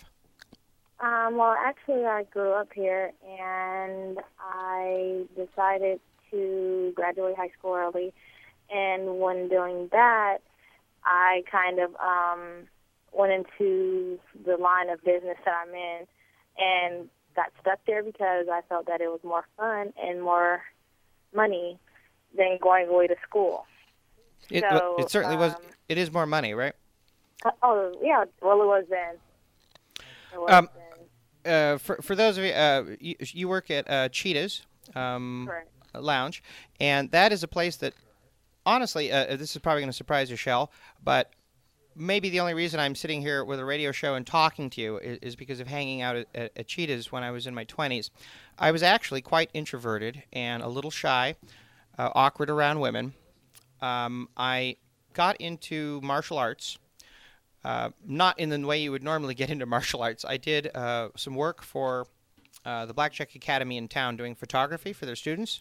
Um, well, actually, I grew up here, and I decided to graduate high school early. And when doing that, I kind of um, went into the line of business that I'm in and got stuck there because I felt that it was more fun and more money than going away to school. It, So, it certainly was. um, It is more money, right? Uh, oh, yeah, well, it was then. It was Um, then. Uh, for for those of you, uh, you, you work at uh, Cheetahs um, Correct. Lounge, and that is a place that, honestly, uh, this is probably going to surprise you, Shell, but maybe the only reason I'm sitting here with a radio show and talking to you is, is because of hanging out at, at, at Cheetahs when I was in my twenties. I was actually quite introverted and a little shy, uh, awkward around women. Um, I got into martial arts. Uh, not in the way you would normally get into martial arts. I did uh, some work for uh, the Blackjack Academy in town doing photography for their students.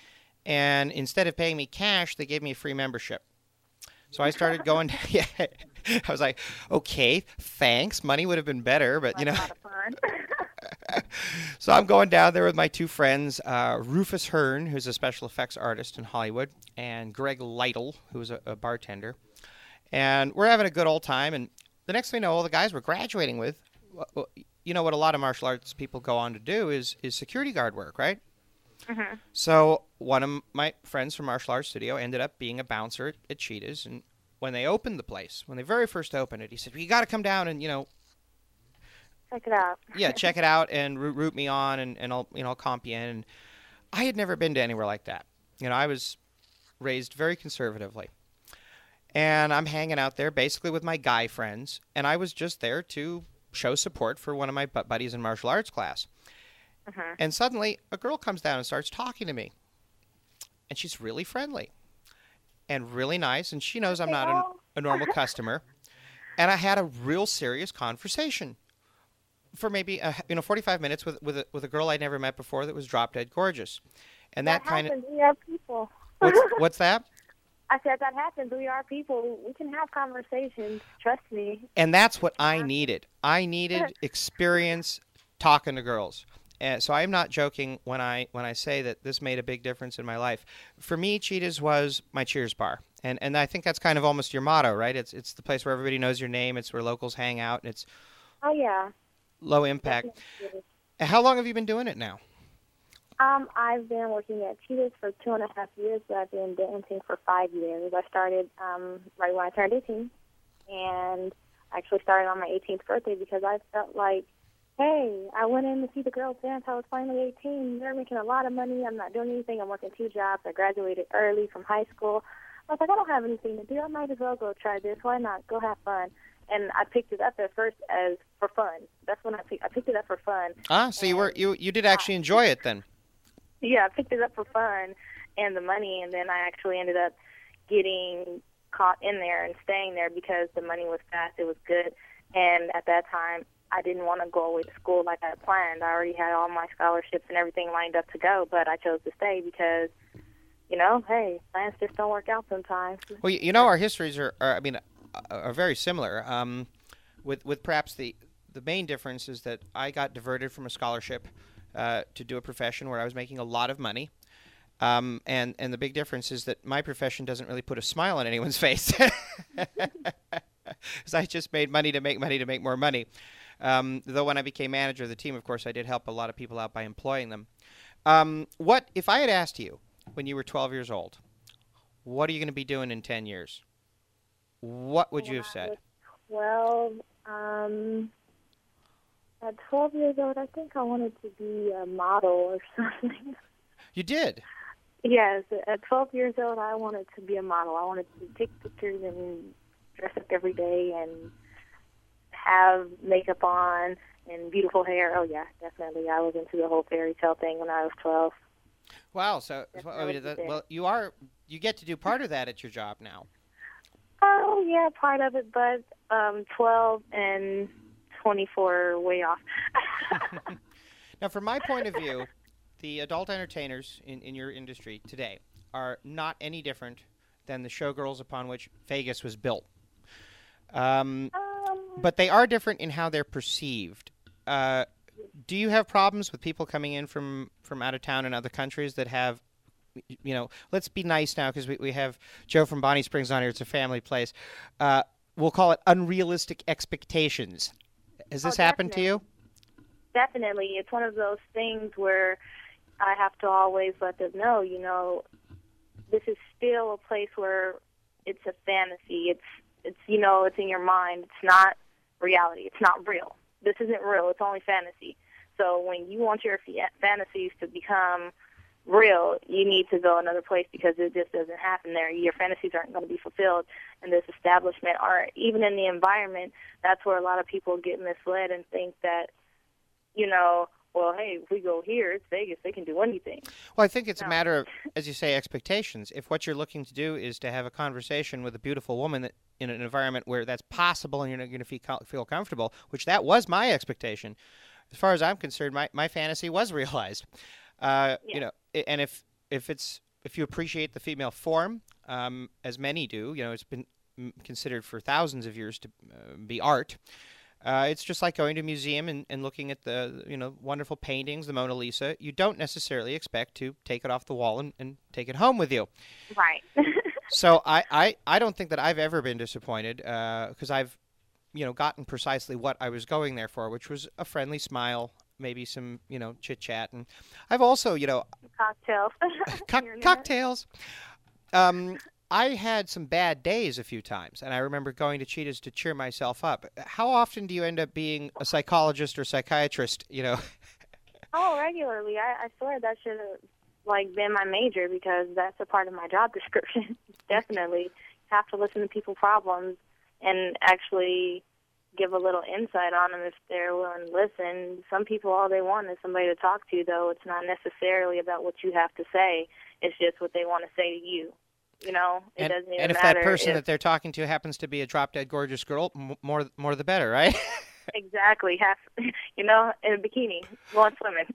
And instead of paying me cash, they gave me a free membership. So I started going, yeah, I was like, okay, thanks. Money would have been better, but, you know. That's a lot of fun. So I'm going down there with my two friends, uh, Rufus Hearn, who's a special effects artist in Hollywood, and Greg Lytle, who's a, a bartender. And we're having a good old time. And the next thing we know, all the guys we're graduating with, well, you know what a lot of martial arts people go on to do is, is security guard work, right? Mm-hmm. So one of my friends from Martial Arts Studio ended up being a bouncer at, at Cheetahs. And when they opened the place, when they very first opened it, he said, well, you got to come down and, you know, Check it out. yeah, check it out and root, root me on, and, and I'll, you know, I'll comp you in. And I had never been to anywhere like that. You know, I was raised very conservatively. And I'm hanging out there basically with my guy friends, and I was just there to show support for one of my bu- buddies in martial arts class. Uh-huh. And suddenly, a girl comes down and starts talking to me. And she's really friendly and really nice, and she knows I'm not a, a normal customer. And I had a real serious conversation for maybe uh, you know forty-five minutes with with a, with a girl I'd never met before that was drop dead gorgeous. And that, that kind of happens. We are people. what's what's that? I said that happens. We are people. We can have conversations. Trust me. And that's what I needed. I needed experience talking to girls. And so I'm not joking when I when I say that this made a big difference in my life. For me, Cheetahs was my Cheers bar. And and I think that's kind of almost your motto, right? It's it's the place where everybody knows your name. It's where locals hang out, and it's Oh, yeah. low impact. Definitely. And how long have you been doing it now? Um, I've been working at Cheetahs for two and a half years, but I've been dancing for five years. I started um, right when I turned eighteen, and I actually started on my eighteenth birthday because I felt like, hey, I went in to see the girls dance. I was finally eighteen. They're making a lot of money. I'm not doing anything. I'm working two jobs. I graduated early from high school. I was like, I don't have anything to do. I might as well go try this. Why not? Go have fun. And I picked it up at first as for fun. That's when I picked, I picked it up for fun. Ah, so you were you you did actually enjoy it then. Yeah, I picked it up for fun and the money, and then I actually ended up getting caught in there and staying there because the money was fast, it was good, and at that time, I didn't want to go away to school like I had planned. I already had all my scholarships and everything lined up to go, but I chose to stay because, you know, hey, plans just don't work out sometimes. Well, you you know, our histories are, are I mean, are very similar. Um, with with perhaps the the main difference is that I got diverted from a scholarship uh, to do a profession where I was making a lot of money. Um, and, and the big difference is that my profession doesn't really put a smile on anyone's face. Because I just made money to make money to make more money. Um, though when I became manager of the team, of course, I did help a lot of people out by employing them. Um, what if I had asked you when you were twelve years old, what are you going to be doing in ten years? What would you have said? Well, um, at twelve years old, I think I wanted to be a model or something. You did? Yes, at twelve years old, I wanted to be a model. I wanted to take pictures and dress up every day and have makeup on and beautiful hair. Oh, yeah, definitely. I was into the whole fairy tale thing when I was twelve. Wow. So, so I mean, that, well, you are you get to do part of that at your job now. Oh, yeah, part of it, but um, twelve and twenty-four are way off. Now, from my point of view, the adult entertainers in, in your industry today are not any different than the showgirls upon which Vegas was built. Um, um, but they are different in how they're perceived. Uh, do you have problems with people coming in from, from out of town and other countries that have, you know, let's be nice now because we, we have Joe from Bonnie Springs on here. It's a family place. Uh, we'll call it unrealistic expectations. Has this oh, happened to you? Definitely. It's one of those things where I have to always let them know, you know, this is still a place where it's a fantasy. It's, it's you know, it's in your mind. It's not reality. It's not real. This isn't real. It's only fantasy. So when you want your fa- fantasies to become real, you need to go another place because it just doesn't happen there. Your fantasies aren't going to be fulfilled in this establishment or even in the environment. That's where a lot of people get misled and think that, you know, well, hey, if we go here, it's Vegas. They can do anything. Well, I think it's no. a matter of, as you say, expectations. If what you're looking to do is to have a conversation with a beautiful woman that, in an environment where that's possible and you're not going to feel, feel comfortable, which that was my expectation, as far as I'm concerned, my, my fantasy was realized. Uh, yeah. You know, and if if it's if you appreciate the female form, um, as many do, you know, it's been considered for thousands of years to uh, be art. Uh, it's just like going to a museum and, and looking at the, you know, wonderful paintings, the Mona Lisa. You don't necessarily expect to take it off the wall and, and take it home with you. Right. So I, I, I don't think that I've ever been disappointed because uh, I've, you know, gotten precisely what I was going there for, which was a friendly smile, maybe some, you know, chit-chat. And I've also, you know... Cocktails. co- cocktails. Um... I had some bad days a few times, and I remember going to Cheetah's to cheer myself up. How often do you end up being a psychologist or psychiatrist, you know? Oh, regularly. I, I swear that should have, like, been my major because that's a part of my job description. Definitely. You have to listen to people's problems and actually give a little insight on them if they're willing to listen. Some people, all they want is somebody to talk to, though. It's not necessarily about what you have to say. It's just what they want to say to you. You know, it and, doesn't even and if matter that person if, that they're talking to happens to be a drop-dead gorgeous girl, m- more more the better, right? Exactly. Half, you know, in a bikini, going swimming.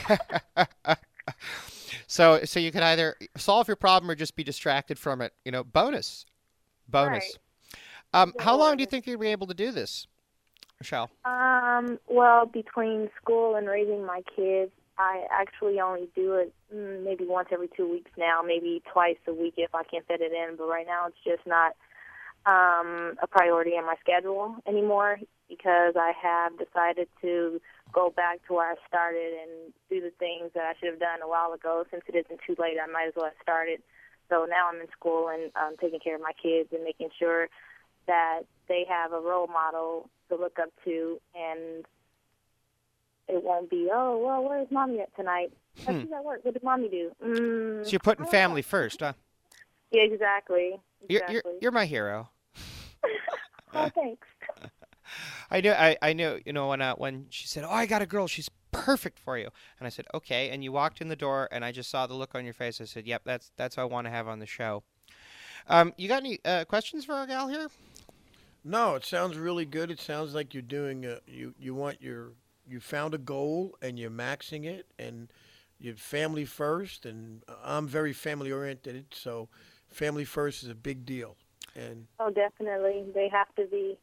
so, so you can either solve your problem or just be distracted from it. You know, bonus, bonus. Right. Um, how long do you think you'll be able to do this, Michelle? Um. Well, between school and raising my kids, I actually only do it mm, maybe once every two weeks now, maybe twice a week if I can fit it in. But right now it's just not um, a priority in my schedule anymore because I have decided to go back to where I started and do the things that I should have done a while ago. Since it isn't too late, I might as well have started. So now I'm in school and um, taking care of my kids and making sure that they have a role model to look up to, and it won't be, oh, well, where's Mommy at tonight? Oh, Hmm. she's at work. What did Mommy do? Mm, So you're putting I don't family know. first, huh? Yeah, exactly. You're, Exactly. you're, you're my hero. Oh, thanks. I knew, I, I knew, you know, when uh, when she said, "Oh, I got a girl, she's perfect for you," and I said, "Okay," and you walked in the door, and I just saw the look on your face. I said, "Yep, that's that's what I want to have on the show." Um, you got any uh, questions for our gal here? No, it sounds really good. It sounds like you're doing a, you you want your you found a goal and you're maxing it, and you're family first. And I'm very family oriented, so family first is a big deal. And Oh, definitely. They have to be.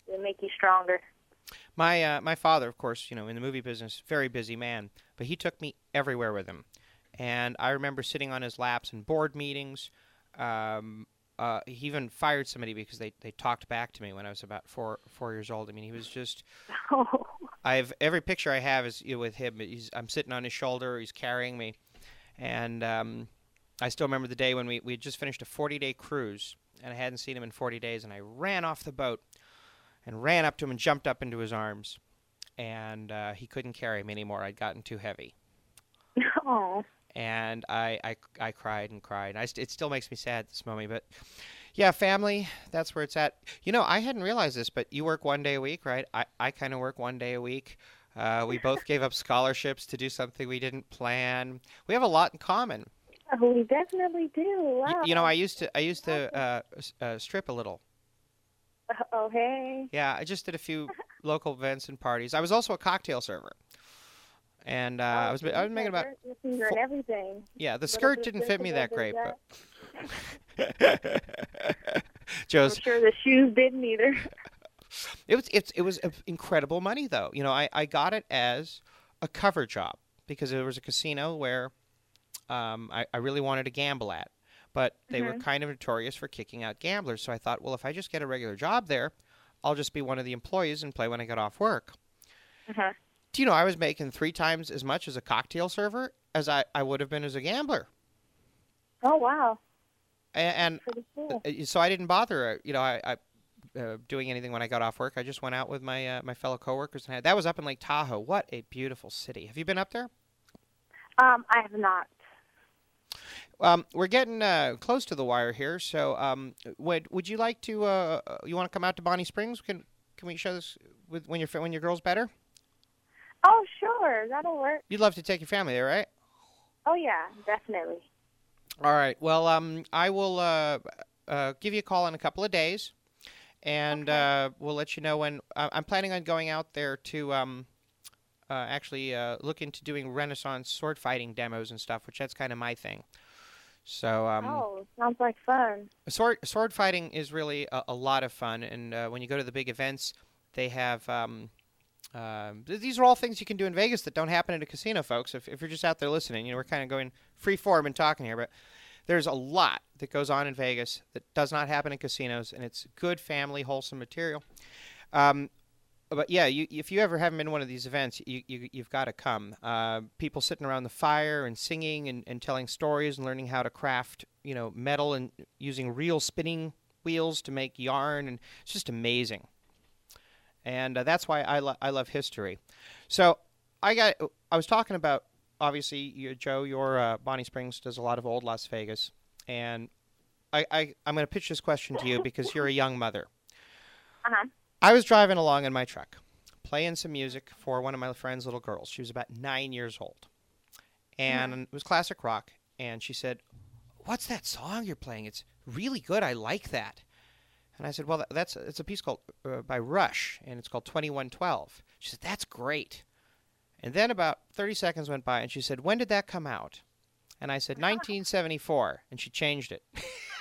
they make you stronger. My uh, my father, of course, you know, in the movie business, very busy man, but he took me everywhere with him. And I remember sitting on his laps in board meetings. Um, uh, he even fired somebody because they, they talked back to me when I was about four four years old. I mean, he was just. Oh. I have every picture I have is you know, with him. He's I'm sitting on his shoulder. He's carrying me, and um, I still remember the day when we we had just finished a forty day cruise, and I hadn't seen him in forty days, and I ran off the boat, and ran up to him and jumped up into his arms, and uh, he couldn't carry me anymore. I'd gotten too heavy. Oh. And I, I, I cried and cried. I st- it still makes me sad at this moment. But, yeah, family, that's where it's at. You know, I hadn't realized this, but you work one day a week, right? I, I kind of work one day a week. Uh, we both gave up scholarships to do something we didn't plan. We have a lot in common. Oh, we definitely do. Wow. You, you know, I used to I used to uh, uh, strip a little. Oh, hey. Yeah, I just did a few local events and parties. I was also a cocktail server. And uh, Oh, I was I was making about your finger and everything. yeah. The Little skirt bit didn't this, fit a me little that bit great, that. but I'm Joe's sure the shoes didn't either. it was it's it was incredible money though. You know, I, I got it as a cover job because there was a casino where um, I, I really wanted to gamble at, but they Mm-hmm. were kind of notorious for kicking out gamblers. So I thought, well, if I just get a regular job there, I'll just be one of the employees and play when I get off work. Uh-huh. Do you know I was making three times as much as a cocktail server as I, I would have been as a gambler? Oh, wow. And, Pretty cool. and uh, so I didn't bother, uh, you know, I, I uh, doing anything when I got off work. I just went out with my uh, my fellow coworkers and had that was up in Lake Tahoe. What a beautiful city! Have you been up there? Um, I have not. Um, we're getting uh, close to the wire here, so um, would would you like to? Uh, you want to come out to Bonnie Springs? Can can we show this with when your when your girl's better? Oh, sure. That'll work. You'd love to take your family there, right? Oh, yeah, definitely. All right. Well, um, I will uh, uh, give you a call in a couple of days, and Okay. uh, we'll let you know when. Uh, I'm planning on going out there to um, uh, actually uh, look into doing Renaissance sword fighting demos and stuff, which that's kind of my thing. So um, Oh, sounds like fun. sword sword fighting is really a, a lot of fun, and uh, when you go to the big events, they have. Um, Um, th- these are all things you can do in Vegas that don't happen at a casino, folks. If, if you're just out there listening, you know, we're kind of going free form and talking here, but there's a lot that goes on in Vegas that does not happen in casinos, and it's good family, wholesome material. Um, but yeah, you, if you ever haven't been to one of these events, you, you, you've got to come. Uh, people sitting around the fire and singing and, and telling stories and learning how to craft, you know, metal and using real spinning wheels to make yarn, and it's just amazing. And uh, that's why I, lo- I love history. So I got I was talking about, obviously, you, Joe, your uh, Bonnie Springs does a lot of old Las Vegas. And I, I, I'm going to pitch this question to you because you're a young mother. Uh-huh. I was driving along in my truck, playing some music for one of my friend's little girls. She was about nine years old. And Mm-hmm. it was classic rock. And she said, "What's that song you're playing? It's really good. I like that." And I said, "Well, that's it's a piece called uh, by Rush, and it's called twenty-one twelve." She said, "That's great." And then about thirty seconds went by, and she said, "When did that come out?" And I said, nineteen seventy-four, and she changed it.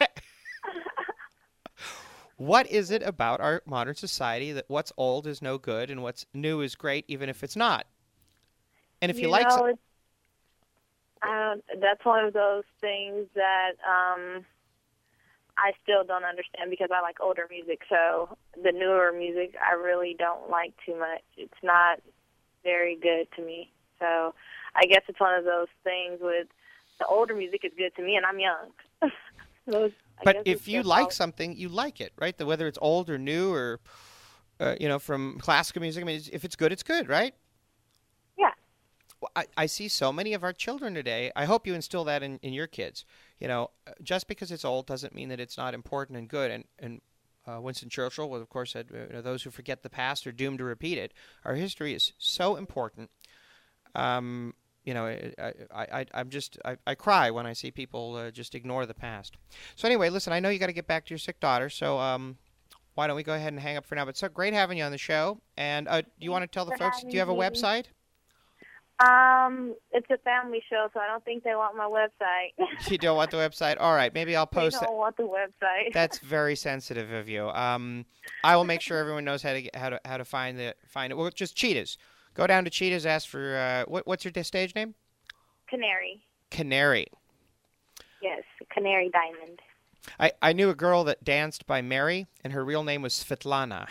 What is it about our modern society that what's old is no good and what's new is great, even if it's not? And if you, you like, know, some- it's, um, that's one of those things that um, I still don't understand because I like older music. So the newer music, I really don't like too much. It's not very good to me. So I guess it's one of those things with the older music is good to me, and I'm young. Those, I but guess if it's you just like all- something, you like it, right? The, whether it's old or new or, uh, you know, from classical music, I mean, it's- if it's good, it's good, right? Yeah. Well, I, I see so many of our children today. I hope you instill that in, in your kids. You know, uh, just because it's old doesn't mean that it's not important and good. And, and uh, Winston Churchill, well, of course, said, uh, you know, those who forget the past are doomed to repeat it. Our history is so important. Um, you know, I, I, I, I'm just, I, I cry when I see people uh, just ignore the past. So anyway, listen, I know you got to get back to your sick daughter, so um, why don't we go ahead and hang up for now? But so great having you on the show. And uh, do you want to tell the for folks, do having you have a me. website? Um, it's a family show, so I don't think they want my website. You don't want the website? All right, maybe I'll They post don't it. want the website. That's very sensitive of you. Um, I will make sure everyone knows how to get, how to how to find the find it. Well, just Cheetahs. Go down to Cheetahs. Ask for uh, what what's your stage name? Canary. Canary. Yes, Canary Diamond. I, I knew a girl that danced by Mary, and her real name was Svetlana.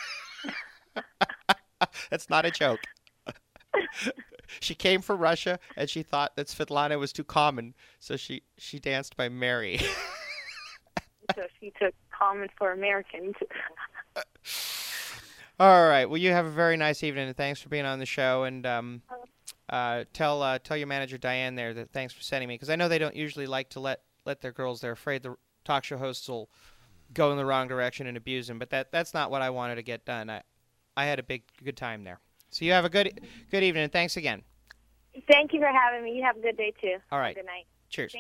That's not a joke. She came from Russia, and she thought that Svetlana was too common, so she, she danced by Mary. So she took common for Americans. All right. Well, you have a very nice evening, and thanks for being on the show. And um, uh, tell uh, tell your manager Diane there that thanks for sending me, because I know they don't usually like to let, let their girls. They're afraid the talk show hosts will go in the wrong direction and abuse them. But that that's not what I wanted to get done. I I had a big good time there. So you have a good good evening, and thanks again. Thank you for having me. You have a good day, too. All right. Good night. Cheers.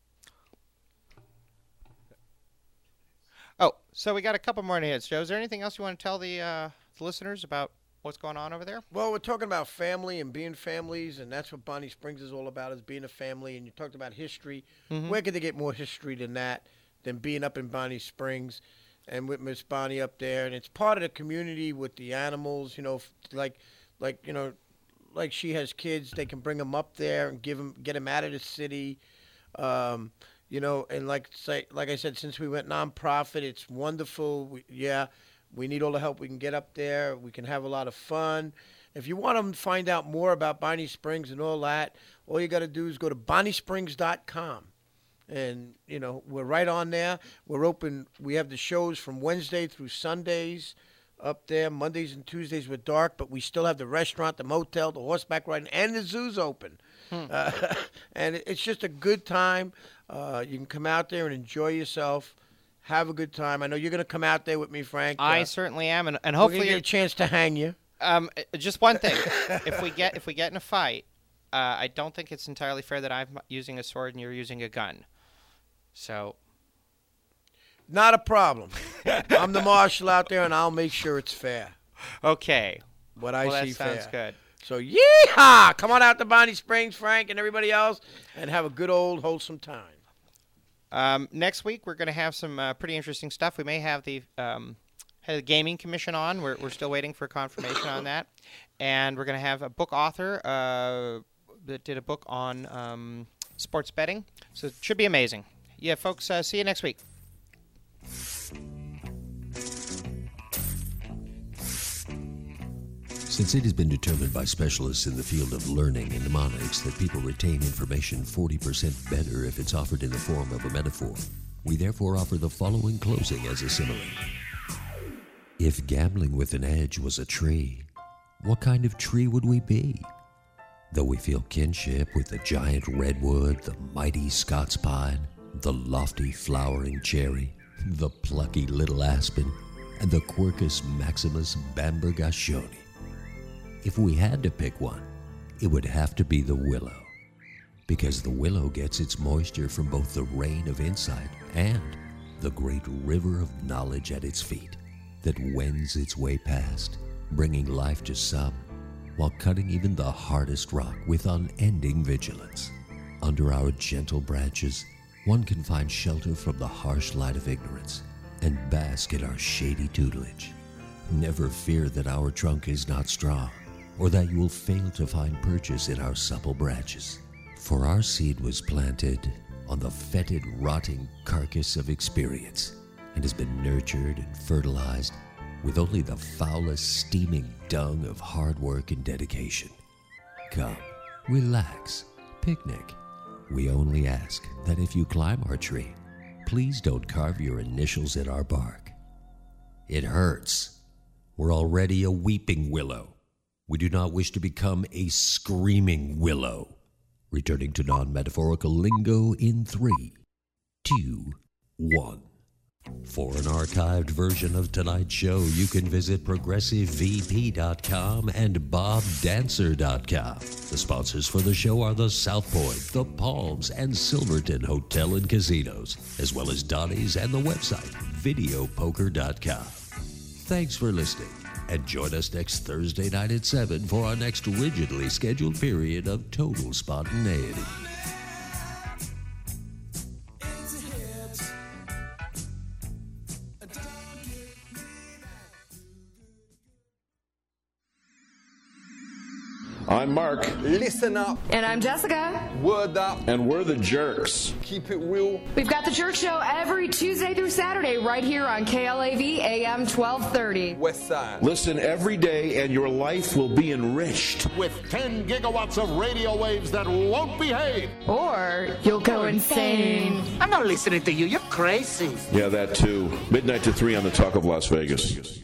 Oh, so we got a couple more hits. Joe, is there anything else you want to tell the, uh, the listeners about what's going on over there? Well, we're talking about family and being families, and that's what Bonnie Springs is all about, is being a family. And you talked about history. Mm-hmm. Where could they get more history than that, than being up in Bonnie Springs and with Miss Bonnie up there? And it's part of the community with the animals, you know, like, like you know, like she has kids. They can bring them up there and give them, get them out of the city. Um, you know, and like say, like I said, since we went nonprofit, it's wonderful. We, yeah, we need all the help we can get up there. We can have a lot of fun. If you want to find out more about Bonnie Springs and all that, all you got to do is go to bonnie springs dot com. And, you know, we're right on there. We're open. We have the shows from Wednesday through Sundays up there. Mondays and Tuesdays we're dark, but we still have the restaurant, the motel, the horseback riding, and the zoo's open. Hmm. Uh, and it's just a good time. Uh, you can come out there and enjoy yourself. Have a good time. I know you're going to come out there with me, Frank. I uh, certainly am, and, and we're hopefully going to get a chance to hang you. Um, just one thing: if we get if we get in a fight, uh, I don't think it's entirely fair that I'm using a sword and you're using a gun. So, not a problem. I'm the marshal out there, and I'll make sure it's fair. Okay. What I well, see that sounds fair. good. So, yeehaw! Come on out to Bonnie Springs, Frank, and everybody else, and have a good old wholesome time. Um, next week, we're going to have some uh, pretty interesting stuff. We may have the um, head of the Gaming Commission on. We're, we're still waiting for confirmation on that. And we're going to have a book author uh, that did a book on um, sports betting. So it should be amazing. Yeah, folks, uh, see you next week. Since it has been determined by specialists in the field of learning and mnemonics that people retain information forty percent better if it's offered in the form of a metaphor, we therefore offer the following closing as a simile. If gambling with an edge was a tree, what kind of tree would we be? Though we feel kinship with the giant redwood, the mighty Scots pine, the lofty flowering cherry, the plucky little aspen, and the Quercus maximus bambergashoni. If we had to pick one, it would have to be the willow, because the willow gets its moisture from both the rain of insight and the great river of knowledge at its feet that wends its way past, bringing life to some, while cutting even the hardest rock with unending vigilance. Under our gentle branches, one can find shelter from the harsh light of ignorance and bask in our shady tutelage. Never fear that our trunk is not strong, or that you will fail to find purchase in our supple branches. For our seed was planted on the fetid, rotting carcass of experience, and has been nurtured and fertilized with only the foulest, steaming dung of hard work and dedication. Come, relax, picnic. We only ask that if you climb our tree, please don't carve your initials in our bark. It hurts. We're already a weeping willow. We do not wish to become a screaming willow. Returning to non-metaphorical lingo in three, two, one. For an archived version of tonight's show, you can visit progressive v p dot com and bob dancer dot com. The sponsors for the show are the South Point, the Palms, and Silverton Hotel and Casinos, as well as Donnie's and the website video poker dot com. Thanks for listening. And join us next Thursday night at seven for our next rigidly scheduled period of total spontaneity. I'm Mark. Listen up. And I'm Jessica. Word up. And we're the Jerks. Keep it real. We've got the Jerk Show every Tuesday through Saturday right here on K L A V A M twelve thirty. West Side. Listen every day and your life will be enriched. With ten gigawatts of radio waves that won't behave. Or you'll go insane. I'm not listening to you. You're crazy. Yeah, that too. Midnight to three on the Talk of Las Vegas.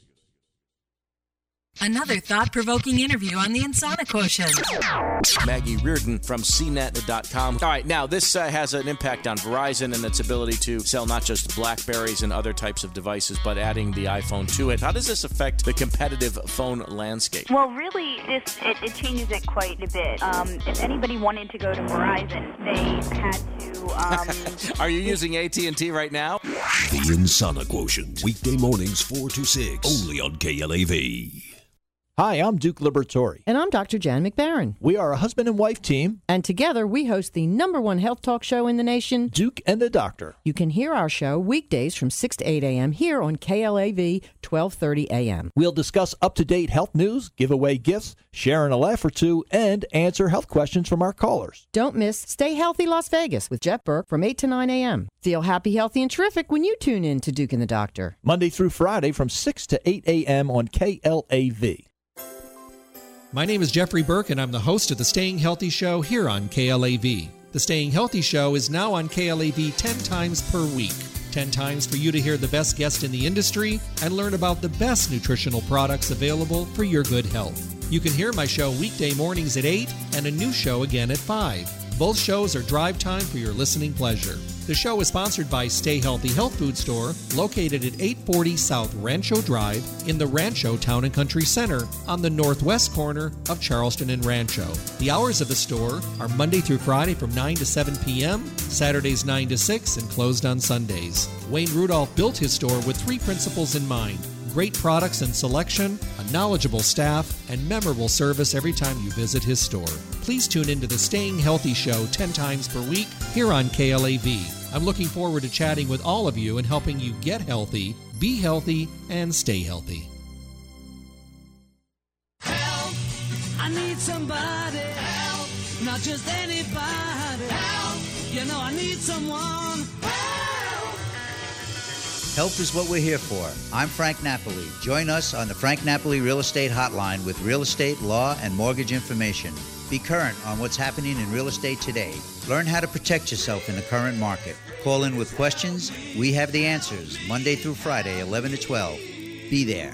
Another thought-provoking interview on the Insana Quotient. Maggie Reardon from C net dot com. All right, now this uh, has an impact on Verizon and its ability to sell not just BlackBerries and other types of devices, but adding the iPhone to it. How does this affect the competitive phone landscape? Well, really, this it, it changes it quite a bit. Um, if anybody wanted to go to Verizon, they had to... Um, Are you using A T and T right now? The Insana Quotient. Weekday mornings four to six. Only on K L A V. Hi, I'm Duke Liberatore. And I'm Doctor Jan McBarron. We are a husband and wife team. And together we host the number one health talk show in the nation, Duke and the Doctor. You can hear our show weekdays from six to eight a.m. here on K L A V, twelve thirty a.m. We'll discuss up-to-date health news, give away gifts, share in a laugh or two, and answer health questions from our callers. Don't miss Stay Healthy Las Vegas with Jeff Burke from eight to nine a.m. Feel happy, healthy, and terrific when you tune in to Duke and the Doctor. Monday through Friday from six to eight a.m. on K L A V. My name is Jeffrey Burke, and I'm the host of the Staying Healthy Show here on K L A V. The Staying Healthy Show is now on K L A V ten times per week. ten times for you to hear the best guests in the industry and learn about the best nutritional products available for your good health. You can hear my show weekday mornings at eight and a new show again at five. Both shows are drive time for your listening pleasure. The show is sponsored by Stay Healthy Health Food Store, located at eight forty South Rancho Drive in the Rancho Town and Country Center on the northwest corner of Charleston and Rancho. The hours of the store are Monday through Friday from nine to seven p.m., Saturdays nine to six, and closed on Sundays. Wayne Rudolph built his store with three principles in mind: great products and selection, a knowledgeable staff, and memorable service every time you visit his store. Please tune into the Staying Healthy Show ten times per week here on K L A V. I'm looking forward to chatting with all of you and helping you get healthy, be healthy, and stay healthy. Help! I need somebody. Help! Not just anybody. Help! You know I need someone. Help! Help is what we're here for. I'm Frank Napoli. Join us on the Frank Napoli Real Estate Hotline with real estate, law, and mortgage information. Be current on what's happening in real estate today. Learn how to protect yourself in the current market. Call in with questions. We have the answers. Monday through Friday, eleven to twelve. Be there.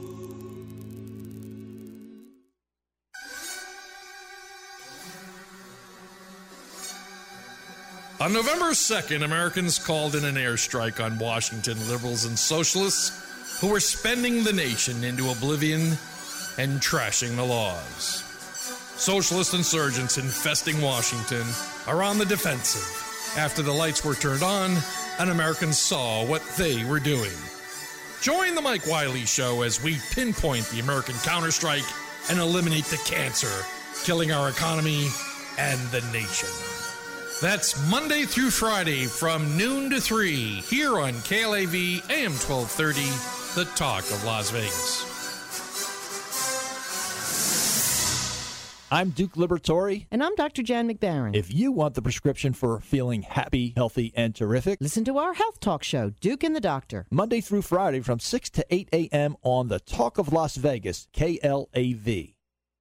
On November second, Americans called in an airstrike on Washington liberals and socialists who were spending the nation into oblivion and trashing the laws. Socialist insurgents infesting Washington are on the defensive after the lights were turned on and Americans saw what they were doing. Join the Mike Wiley Show as we pinpoint the American counterstrike and eliminate the cancer killing our economy and the nation. That's Monday through Friday from noon to three here on K L A V A M twelve thirty, The Talk of Las Vegas. I'm Duke Liberatore. And I'm Doctor Jan McBarron. If you want the prescription for feeling happy, healthy, and terrific, listen to our health talk show, Duke and the Doctor. Monday through Friday from six to eight a.m. on the Talk of Las Vegas, K L A V.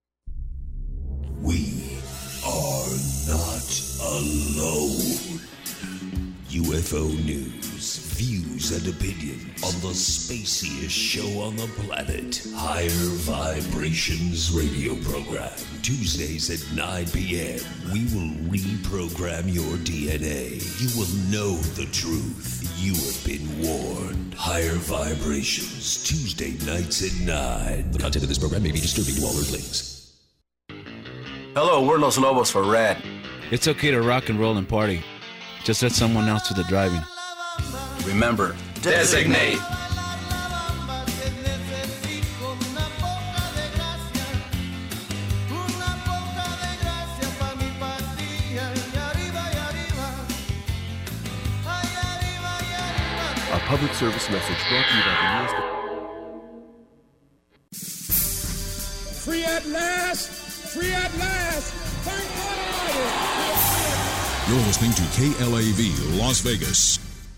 We are not alone. U F O news, views, and opinions on the spaciest show on the planet. Higher Vibrations radio program. Tuesdays at nine p.m. We will reprogram your D N A. You will know the truth. You have been warned. Higher Vibrations, Tuesday nights at nine. The content of this program may be disturbing to all Earthlings. Hello, we're Los Lobos for Red. It's okay to rock and roll and party. Just let someone else do the driving. Remember, designate. A public service message brought to you by the U S Free at last! Free at last! Thank God Almighty! You're listening to K L A V Las Vegas.